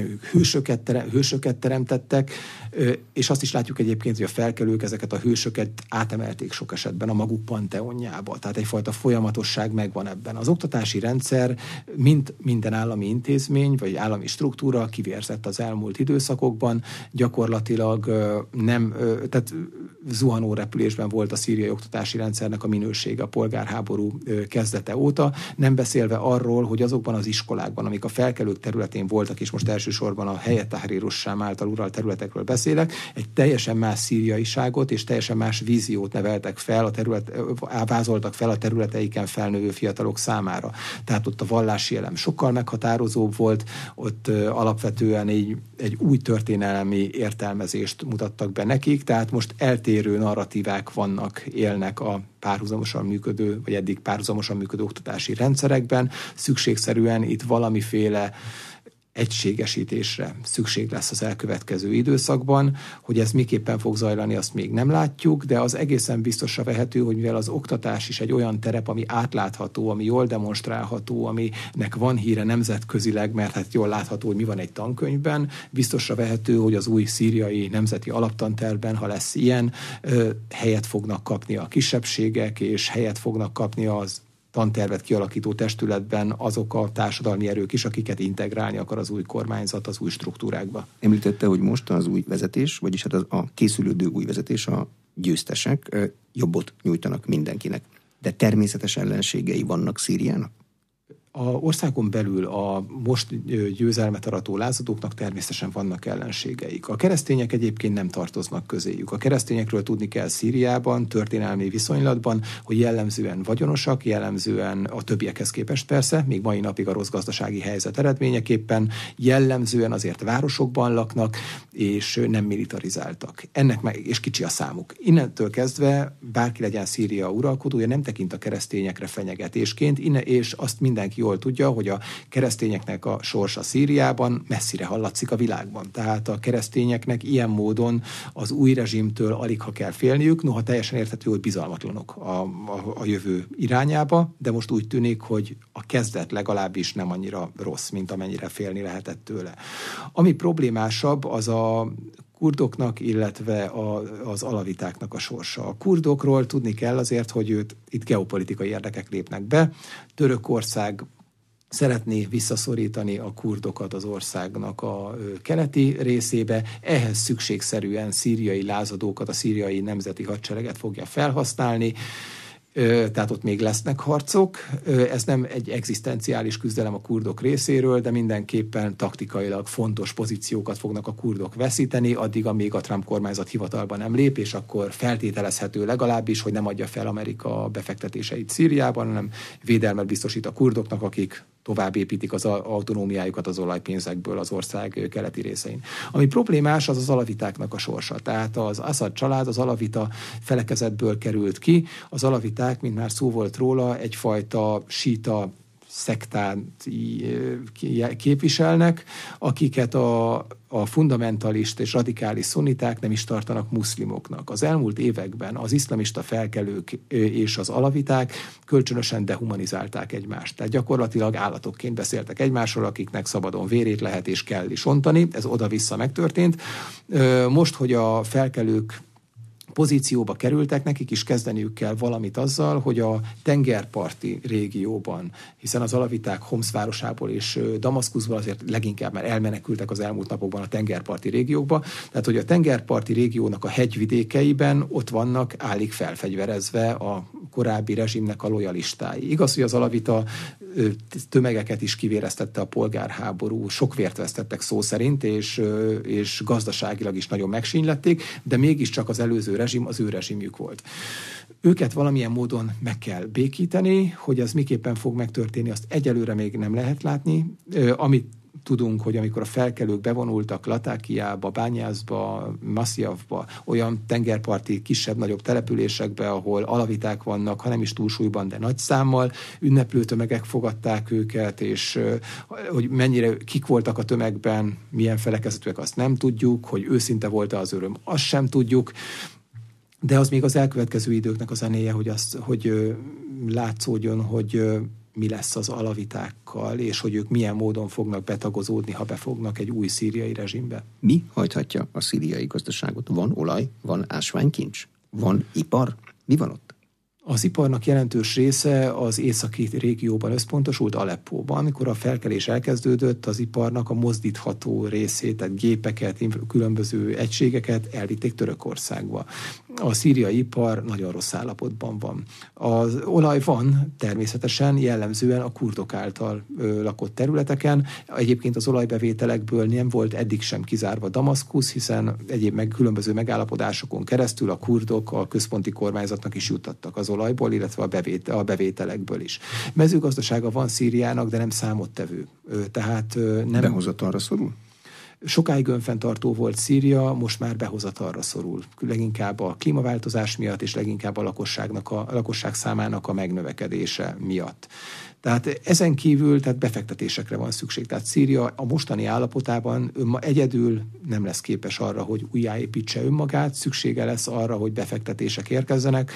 hősöket teremtettek, és azt is látjuk egyébként, hogy a felkelők ezeket a hősöket átemelték sok esetben a maguk panteonjába. Tehát egyfajta folyamatosság megvan ebben. Az oktatási rendszer, mint minden állami intézmény, vagy állami struktúra kivérzett az elmúlt időszakokban, gyakorlatilag tehát zuhanó repülésben volt a szíriai oktatási rendszernek a minősége a polgárháború kezdete óta, nem beszélve arról, hogy azokban az iskolákban, amik a felkelők területén voltak, és most elsősorban a Helyet Tahrir Ussám által uralt területekről beszélek, egy teljesen más szíriaiságot és teljesen más víziót neveltek fel, vázoltak fel a területeiken felnövő fiatalok számára. Tehát ott a vallási elem sokkal meghatározóbb volt, ott alapvetően egy új történelmi értelmezést mutattak be nekik, tehát most eltérő narratívák élnek a párhuzamosan működő, vagy eddig párhuzamosan működő oktatási rendszerekben. Szükségszerűen itt valamiféle egységesítésre szükség lesz az elkövetkező időszakban. Hogy ez miképpen fog zajlani, azt még nem látjuk, de az egészen biztosra vehető, hogy mivel az oktatás is egy olyan terep, ami átlátható, ami jól demonstrálható, aminek van híre nemzetközileg, mert hát jól látható, hogy mi van egy tankönyvben, biztosra vehető, hogy az új szíriai nemzeti alaptantervben, ha lesz ilyen, helyet fognak kapni a kisebbségek, és helyet fognak kapni az tantervet kialakító testületben azok a társadalmi erők is, akiket integrálni akar az új kormányzat az új struktúrákba. Említette, hogy most az új vezetés, vagyis hát a készülődő új vezetés, a győztesek jobbot nyújtanak mindenkinek. De természetes ellenségei vannak Szíriának? A országon belül a most győzelmet arató lázadóknak természetesen vannak ellenségeik. A keresztények egyébként nem tartoznak közéjük. A keresztényekről tudni kell Szíriában, történelmi viszonylatban, hogy jellemzően vagyonosak, jellemzően a többiekhez képest persze, még mai napig a rossz gazdasági helyzet eredményeképpen, jellemzően azért városokban laknak, és nem militarizáltak. És kicsi a számuk. Innentől kezdve bárki legyen Szíria uralkodója, nem tekint a keresztényekre fenyegetésként, és azt mindenki jól tudja, hogy a keresztényeknek a sorsa Szíriában messzire hallatszik a világban. Tehát a keresztényeknek ilyen módon az új rezsimtől aligha kell félniük, noha teljesen érthető, hogy bizalmatlanok a jövő irányába, de most úgy tűnik, hogy a kezdet legalábbis nem annyira rossz, mint amennyire félni lehetett tőle. Ami problémásabb, az a kurdoknak, illetve az alavitáknak a sorsa. A kurdokról tudni kell azért, hogy itt geopolitikai érdekek lépnek be. Törökország szeretné visszaszorítani a kurdokat az országnak a keleti részébe, ehhez szükségszerűen szíriai lázadókat, a szíriai nemzeti hadsereget fogja felhasználni, tehát ott még lesznek harcok. Ez nem egy egzisztenciális küzdelem a kurdok részéről, de mindenképpen taktikailag fontos pozíciókat fognak a kurdok veszíteni, addig, amíg a Trump kormányzat hivatalban nem lép, és akkor feltételezhető legalábbis, hogy nem adja fel Amerika befektetéseit Szíriában, hanem védelmet biztosít a kurdoknak, akik tovább építik az autonómiájukat az olajpénzekből az ország keleti részein. Ami problémás, az az alavitáknak a sorsa. Tehát az Assad család az alavita felekezetből került ki. Az alaviták, mint már szó volt róla, egyfajta síta szektát képviselnek, akiket a fundamentalist és radikális szunniták nem is tartanak muszlimoknak. Az elmúlt években az iszlamista felkelők és az alaviták kölcsönösen dehumanizálták egymást. Tehát gyakorlatilag állatokként beszéltek egymásról, akiknek szabadon vérét lehet és kell is ontani. Ez oda-vissza megtörtént. Most, hogy a felkelők pozícióba kerültek, nekik is kezdeniük kell valamit azzal, hogy a tengerparti régióban, hiszen az alaviták Homs városából és Damaszkuszból azért leginkább már elmenekültek az elmúlt napokban a tengerparti régiókba, tehát hogy a tengerparti régiónak a hegyvidékeiben ott vannak állig felfegyverezve a korábbi rezsimnek a lojalistái. Igaz, hogy az alavita tömegeket is kivéreztette a polgárháború, sok vért vesztettek szó szerint, és gazdaságilag is nagyon megsínylették, de mégiscsak az előző rezsim az ő rezsimjük volt. Őket valamilyen módon meg kell békíteni, hogy ez miképpen fog megtörténni, azt egyelőre még nem lehet látni. Amit tudunk, hogy amikor a felkelők bevonultak Latákiába, Bányászba, Masziavba, olyan tengerparti kisebb-nagyobb településekbe, ahol alaviták vannak, ha nem is túlsúlyban, de nagy számmal, ünneplő tömegek fogadták őket, és hogy mennyire kik voltak a tömegben, milyen felekezetűek, azt nem tudjuk, hogy őszinte volt-e az öröm, azt sem tudjuk, de az még az elkövetkező időknek a zenéje, hogy látszódjon, hogy mi lesz az alavitákkal, és hogy ők milyen módon fognak betagozódni, ha befognak egy új szíriai rezsimbe. Mi hajthatja a szíriai gazdaságot? Van olaj, van ásványkincs, van ipar? Mi van ott? Az iparnak jelentős része az északi régióban összpontosult, Aleppóban. Amikor a felkelés elkezdődött, az iparnak a mozdítható részét, tehát gépeket, különböző egységeket elvitték Törökországba. A szíriai ipar nagyon rossz állapotban van. Az olaj van természetesen, jellemzően a kurdok által lakott területeken. Egyébként az olajbevételekből nem volt eddig sem kizárva Damaszkusz, hiszen egyéb különböző megállapodásokon keresztül a kurdok a központi kormányzatnak is juttattak az olajból, illetve a bevételekből is. Mezőgazdasága van Szíriának, de nem számottevő. Tehát nem... Behozatalra szorul? Sokáig önfenntartó volt Szíria, most már behozatalra szorul. Leginkább a klímaváltozás miatt, és leginkább a lakosság számának a megnövekedése miatt. Tehát ezen kívül befektetésekre van szükség. Tehát Szíria a mostani állapotában egyedül nem lesz képes arra, hogy újjáépítse önmagát, szüksége lesz arra, hogy befektetések érkezzenek.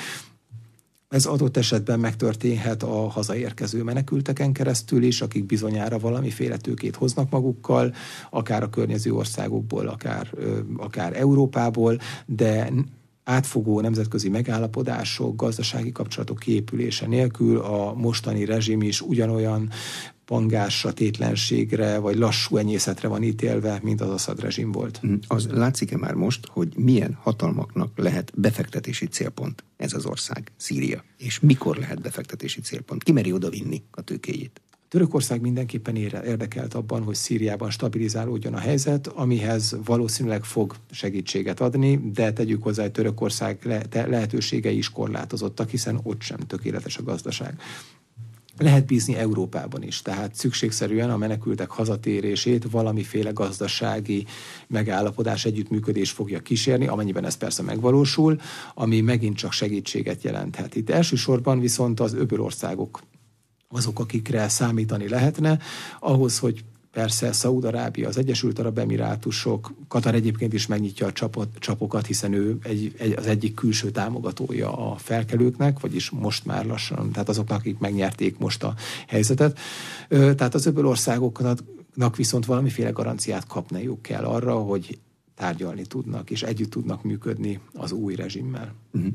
Ez adott esetben megtörténhet a hazaérkező menekülteken keresztül is, akik bizonyára valamiféle tőkét hoznak magukkal, akár a környező országokból, akár Európából, de átfogó nemzetközi megállapodások, gazdasági kapcsolatok kiépülése nélkül a mostani rezsim is ugyanolyan pangásra, tétlenségre, vagy lassú enyészetre van ítélve, mint az Assad rezsim volt. Az látszik-e már most, hogy milyen hatalmaknak lehet befektetési célpont ez az ország, Szíria? És mikor lehet befektetési célpont? Ki meri oda vinni a tőkéjét? Törökország mindenképpen érdekelt abban, hogy Szíriában stabilizálódjon a helyzet, amihez valószínűleg fog segítséget adni, de tegyük hozzá, hogy Törökország lehetőségei is korlátozottak, hiszen ott sem tökéletes a gazdaság. Lehet bízni Európában is, tehát szükségszerűen a menekültek hazatérését valamiféle gazdasági megállapodás, együttműködés fogja kísérni, amennyiben ez persze megvalósul, ami megint csak segítséget jelenthet. Itt elsősorban viszont az öbölországok azok, akikre számítani lehetne, ahhoz, hogy persze Szaúd-Arábia, az Egyesült Arab Emirátusok, Katar egyébként is megnyitja a csapokat, hiszen ő az egyik külső támogatója a felkelőknek, vagyis most már lassan, tehát azoknak, akik megnyerték most a helyzetet. Tehát az öbölországoknak viszont valamiféle garanciát kapniuk kell arra, hogy tárgyalni tudnak, és együtt tudnak működni az új rezsimmel.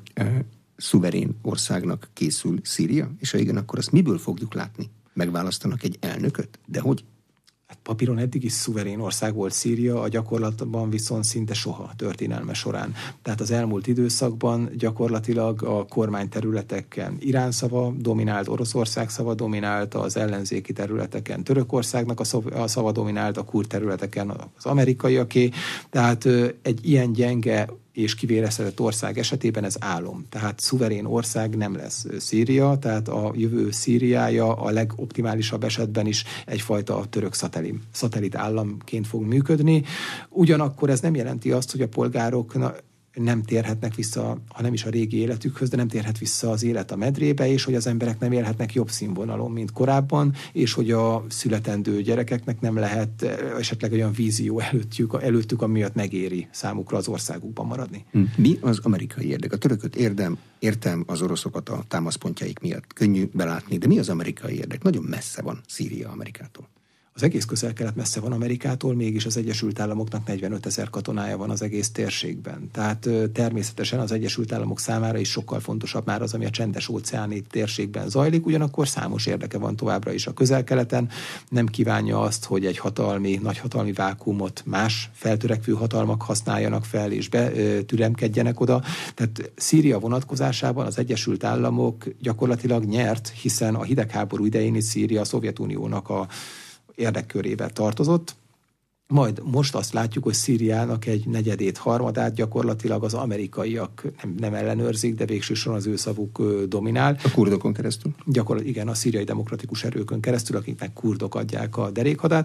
Szuverén országnak készül Szíria, és ha igen, akkor azt miből fogjuk látni? Megválasztanak egy elnököt? De hogy? Hát papíron eddig is szuverén ország volt Szíria, a gyakorlatban viszont szinte soha történelme során. Tehát az elmúlt időszakban gyakorlatilag a kormányterületeken Irán szava dominált, Oroszország szava dominált, az ellenzéki területeken Törökországnak a szava dominált, a kurd területeken az amerikaiaké. Tehát egy ilyen gyenge és kivérezhetett ország esetében ez álom. Tehát szuverén ország nem lesz Szíria, tehát a jövő Szíriája a legoptimálisabb esetben is egyfajta török szatellit államként fog működni. Ugyanakkor ez nem jelenti azt, hogy a polgárok nem térhetnek vissza, ha nem is a régi életükhöz, de nem térhet vissza az élet a medrébe, és hogy az emberek nem élhetnek jobb színvonalon, mint korábban, és hogy a születendő gyerekeknek nem lehet esetleg olyan vízió előttük, amiatt megéri számukra az országukban maradni. Mi az amerikai érdek? A törököt értem, az oroszokat a támaszpontjaik miatt könnyű belátni, de mi az amerikai érdek? Nagyon messze van Szíria Amerikától. Az egész Közel-Kelet messze van Amerikától, mégis az Egyesült Államoknak 45 000 katonája van az egész térségben. Tehát természetesen az Egyesült Államok számára is sokkal fontosabb már az, ami a Csendes-óceáni térségben zajlik, ugyanakkor számos érdeke van továbbra is a Közel-Keleten. Nem kívánja azt, hogy egy nagyhatalmi vákuumot más feltörekvő hatalmak használjanak fel és betüremkedjenek oda. Tehát Szíria vonatkozásában az Egyesült Államok gyakorlatilag nyert, hiszen a hidegháború idején is Szíria a Szovjetuniónak a érdekkörébe tartozott. Majd most azt látjuk, hogy Szíriának egy negyedét, harmadát gyakorlatilag az amerikaiak nem ellenőrzik, de végső soron az ő szavuk dominál. A kurdokon keresztül? Gyakorlatilag igen, a szíriai demokratikus erőkön keresztül, akiknek kurdok adják a derékhadát.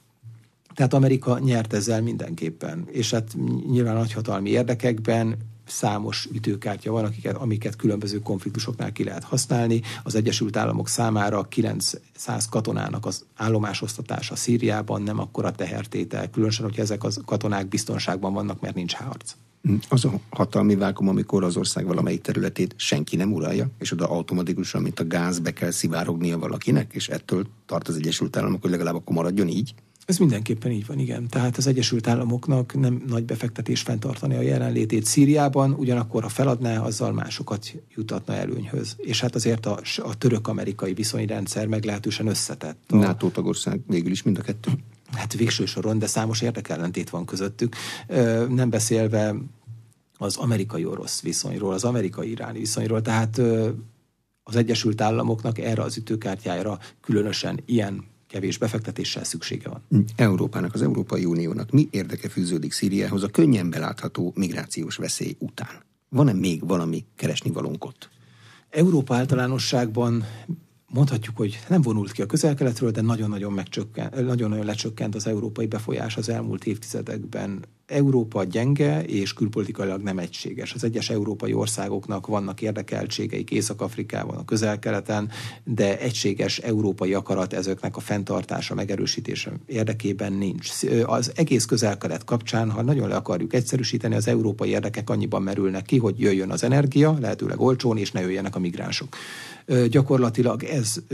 Tehát Amerika nyert ezzel mindenképpen. És hát nyilván nagyhatalmi érdekekben számos ütőkártya van, amiket különböző konfliktusoknál ki lehet használni. Az Egyesült Államok számára 900 katonának az állomásosztatása Szíriában nem akkora tehertétel, különösen, hogyha ezek a katonák biztonságban vannak, mert nincs harc. Az a hatalmi vákum, amikor az ország valamelyik területét senki nem uralja, és oda automatikusan, mint a gáz, be kell szivárognia valakinek, és ettől tart az Egyesült Államok, hogy legalább akkor maradjon így? Ez mindenképpen így van, igen. Tehát az Egyesült Államoknak nem nagy befektetés fenntartani a jelenlétét Szíriában, ugyanakkor ha feladná, azzal másokat jutatna előnyhöz. És hát azért a török-amerikai viszonyrendszer meglehetősen összetett. NATO tagország végül is mind a kettő? Hát végső soron, de számos érdekellentét van közöttük. Nem beszélve az amerikai-orosz viszonyról, az amerikai-iráni viszonyról, tehát az Egyesült Államoknak erre az ütőkártyájára különösen ilyen kevés befektetéssel szüksége van. Európának, az Európai Uniónak mi érdeke fűződik Szíriához a könnyen belátható migrációs veszély után? Van-e még valami keresnivalónk ott? Európa általánosságban mondhatjuk, hogy nem vonult ki a Közel-Keletről, de nagyon-nagyon lecsökkent az európai befolyás az elmúlt évtizedekben. Európa gyenge és külpolitikailag nem egységes. Az egyes európai országoknak vannak érdekeltségeik Észak-Afrikában, a Közel-Keleten, de egységes európai akarat ezeknek a fenntartása, megerősítése érdekében nincs. Az egész Közel-Kelet kapcsán, ha nagyon le akarjuk egyszerűsíteni, az európai érdekek annyiban merülnek ki, hogy jöjjön az energia, lehetőleg olcsón, és ne jöjjenek a migránsok. Gyakorlatilag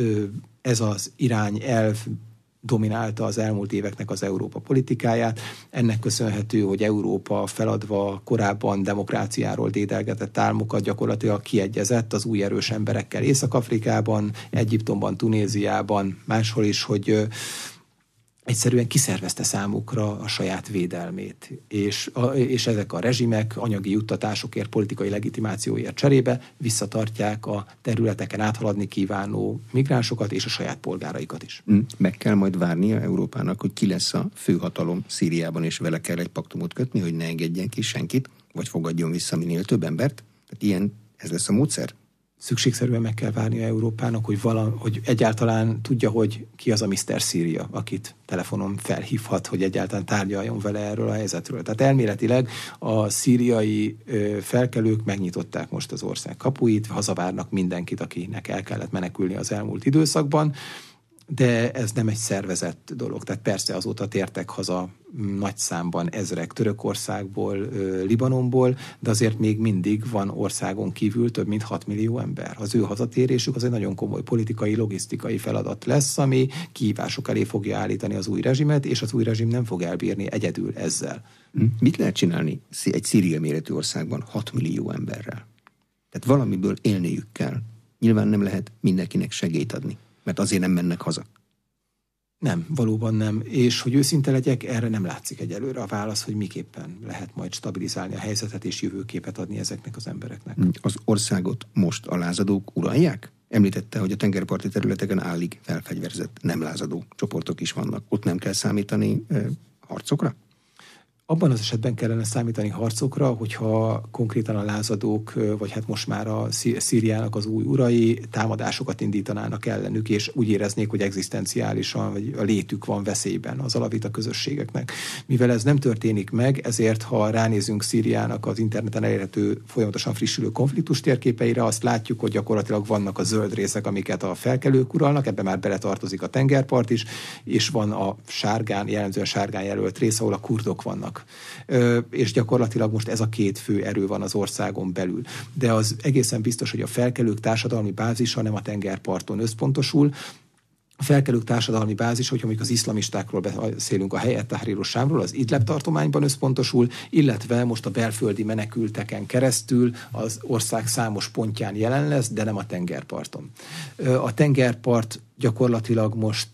ez az irányelv dominálta az elmúlt éveknek az Európa politikáját. Ennek köszönhető, hogy Európa feladva korábban demokráciáról dédelgetett álmokat gyakorlatilag kiegyezett az új erős emberekkel Észak-Afrikában, Egyiptomban, Tunéziában, máshol is, hogy egyszerűen kiszervezte számukra a saját védelmét. És ezek a rezsimek anyagi juttatásokért, politikai legitimációért cserébe visszatartják a területeken áthaladni kívánó migránsokat és a saját polgáraikat is. Meg kell majd várnia Európának, hogy ki lesz a főhatalom Szíriában, és vele kell egy paktumot kötni, hogy ne engedjen ki senkit, vagy fogadjon vissza minél több embert? Tehát ez lesz a módszer? Szükségszerűen meg kell várnia Európának, hogy egyáltalán tudja, hogy ki az a Mr. Szíria, akit telefonon felhívhat, hogy egyáltalán tárgyaljon vele erről a helyzetről. Tehát elméletileg a szíriai felkelők megnyitották most az ország kapuit, hazavárnak mindenkit, akinek el kellett menekülni az elmúlt időszakban, de ez nem egy szervezett dolog. Tehát persze azóta tértek haza nagy számban ezrek Törökországból, Libanonból, de azért még mindig van országon kívül több mint 6 millió ember. Az ő hazatérésük az egy nagyon komoly politikai, logisztikai feladat lesz, ami kihívások elé fogja állítani az új rezsimet, és az új rezsim nem fog elbírni egyedül ezzel. Mit lehet csinálni egy Szíria méretű országban 6 millió emberrel? Tehát valamiből élniük kell. Nyilván nem lehet mindenkinek segélyt adni, mert azért nem mennek haza. Nem, valóban nem. És hogy őszinte legyek, erre nem látszik egyelőre a válasz, hogy miképpen lehet majd stabilizálni a helyzetet és jövőképet adni ezeknek az embereknek. Az országot most a lázadók uralják? Említette, hogy a tengerparti területeken állig felfegyverzett nem lázadó csoportok is vannak. Ott nem kell számítani harcokra? Abban az esetben kellene számítani harcokra, hogyha konkrétan a lázadók, vagy hát most már a Szíriának az új urai támadásokat indítanának ellenük, és úgy éreznék, hogy egzisztenciálisan, vagy a létük van veszélyben az alavita közösségeknek. Mivel ez nem történik meg, ezért ha ránézünk Szíriának az interneten elérhető, folyamatosan frissülő konfliktus térképeire, azt látjuk, hogy gyakorlatilag vannak a zöld részek, amiket a felkelők uralnak, ebbe már beletartozik a tengerpart is, és van a sárgán, jellemzően sárgán jelölt rész, ahol a kurdok vannak. És gyakorlatilag most ez a két fő erő van az országon belül. De az egészen biztos, hogy a felkelők társadalmi bázisa nem a tengerparton összpontosul, a felkelők társadalmi bázis, hogyha mondjuk az iszlamistákról beszélünk, a Hayat Tahrir al-Shamról, az Idlib tartományban összpontosul, illetve most a belföldi menekülteken keresztül az ország számos pontján jelen lesz, de nem a tengerparton. A tengerpart gyakorlatilag most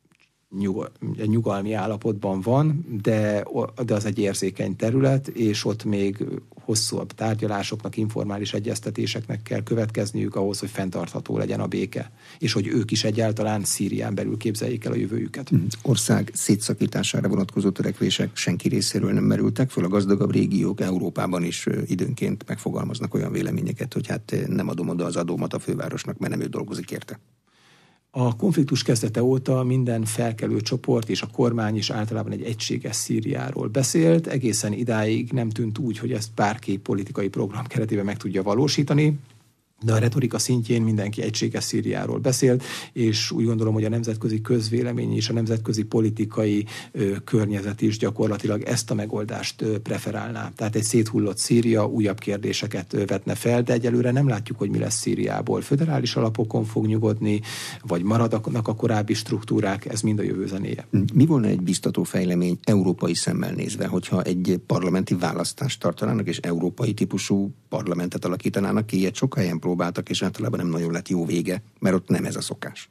nyugalmi állapotban van, de az egy érzékeny terület, és ott még hosszabb tárgyalásoknak, informális egyeztetéseknek kell következniük ahhoz, hogy fenntartható legyen a béke, és hogy ők is egyáltalán Szírián belül képzeljék el a jövőjüket. Ország szétszakítására vonatkozó törekvések senki részéről nem merültek föl, a gazdagabb régiók Európában is időnként megfogalmaznak olyan véleményeket, hogy hát nem adom oda az adómat a fővárosnak, mert nem ő dolgozik érte. A konfliktus kezdete óta minden felkelő csoport és a kormány is általában egy egységes Szíriáról beszélt. Egészen idáig nem tűnt úgy, hogy ezt bárki politikai program keretében meg tudja valósítani, de a retorika szintjén mindenki egységes Szíriáról beszélt, és úgy gondolom, hogy a nemzetközi közvélemény és a nemzetközi politikai környezet is gyakorlatilag ezt a megoldást preferálná. Tehát egy széthullott Szíria újabb kérdéseket vetne fel, de egyelőre nem látjuk, hogy mi lesz Szíriából. Föderális alapokon fog nyugodni, vagy maradnak a korábbi struktúrák, ez mind a jövő zenéje. Mi volna egy biztató fejlemény európai szemmel nézve, hogyha egy parlamenti választást tartanának, és európai típusú parlamentet alakítanának ki? Ilyet sok helyen próbáltak, és általában nem nagyon lett jó vége, mert ott nem ez a szokás.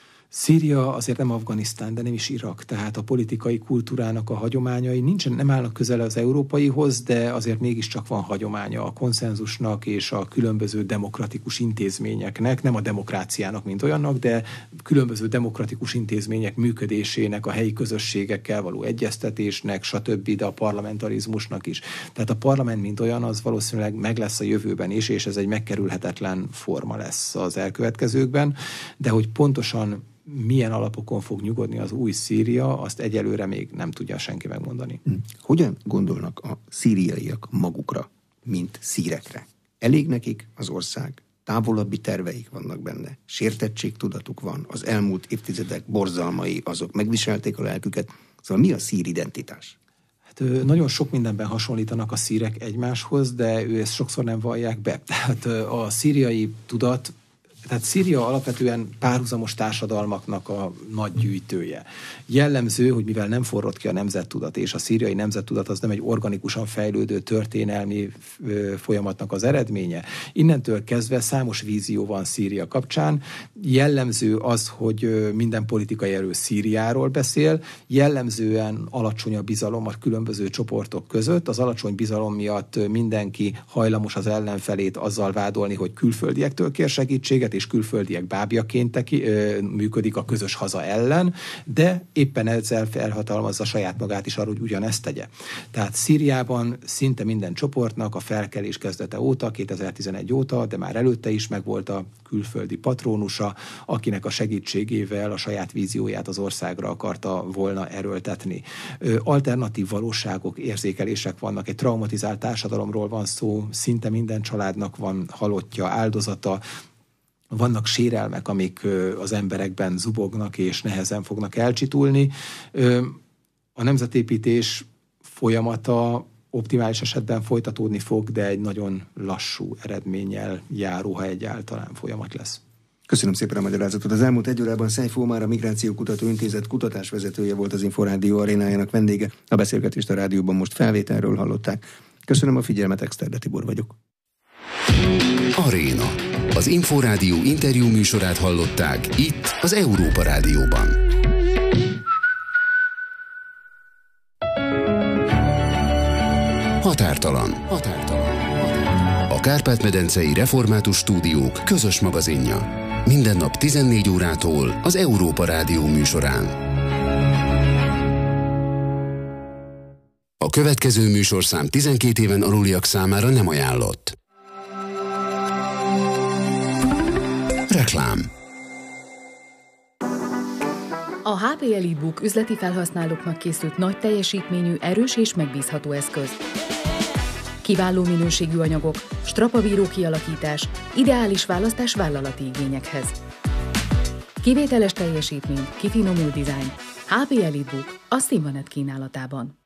Szíria azért nem Afganisztán, de nem is Irak, tehát a politikai kultúrának a hagyományai nem állnak közel az európaihoz, de azért mégiscsak van hagyománya a konszenzusnak és a különböző demokratikus intézményeknek, nem a demokráciának, mint olyannak, de különböző demokratikus intézmények működésének, a helyi közösségekkel való egyeztetésnek, stb., de a parlamentarizmusnak is. Tehát a parlament, mint olyan, az valószínűleg meg lesz a jövőben is, és ez egy megkerülhetetlen forma lesz az elkövetkezőkben, de hogy pontosan milyen alapokon fog nyugodni az új Szíria, azt egyelőre még nem tudja senki megmondani. Hogyan gondolnak a szíriaiak magukra, mint szírekre? Elég nekik az ország? Távolabbi terveik vannak benne? Sértettségtudatuk van? Az elmúlt évtizedek borzalmai, azok megviselték a lelküket? Szóval mi a szír identitás? Hát nagyon sok mindenben hasonlítanak a szírek egymáshoz, de ő ezt sokszor nem vallják be. Tehát a szíriai tudat, tehát Szíria alapvetően párhuzamos társadalmaknak a nagy gyűjtője. Jellemző, hogy mivel nem forrott ki a nemzettudat, és a szíriai nemzettudat az nem egy organikusan fejlődő történelmi folyamatnak az eredménye, innentől kezdve számos vízió van Szíria kapcsán. Jellemző az, hogy minden politikai erő Szíriáról beszél, jellemzően alacsony a bizalom a különböző csoportok között. Az alacsony bizalom miatt mindenki hajlamos az ellenfelét azzal vádolni, hogy külföldiektől kér segítséget, és külföldiek bábjaként működik a közös haza ellen, de éppen ezzel felhatalmazza saját magát is arra, hogy ugyanezt tegye. Tehát Szíriában szinte minden csoportnak a felkelés kezdete óta, 2011 óta, de már előtte is megvolt a külföldi patrónusa, akinek a segítségével a saját vízióját az országra akarta volna erőltetni. Alternatív valóságok, érzékelések vannak, egy traumatizált társadalomról van szó, szinte minden családnak van halottja, áldozata, vannak sérelmek, amik az emberekben zubognak és nehezen fognak elcsitulni. A nemzetépítés folyamata optimális esetben folytatódni fog, de egy nagyon lassú eredménnyel járó, ha egyáltalán folyamat lesz. Köszönöm szépen a magyarázatot. Az elmúlt egy órában Szejfó Omar, a Migrációkutató Intézet kutatásvezetője volt az Inforádió arénájának vendége. A beszélgetést a rádióban most felvételről hallották. Köszönöm a figyelmet, Exterde Tibor vagyok. Aréna. Az Inforádió interjú műsorát hallották itt az Európa Rádióban. Határtalan. A Kárpát-medencei Református Stúdiók közös magazinja. Minden nap 14 órától az Európa Rádió műsorán. A következő műsorszám 12 éven aluliak számára nem ajánlott. Reklám. A HP EliteBook üzleti felhasználóknak készült nagy teljesítményű, erős és megbízható eszköz. Kiváló minőségű anyagok, strapabíró kialakítás, ideális választás vállalati igényekhez. Kivételes teljesítmény, kifinomult dizájn. HP EliteBook a Steamanet kínálatában.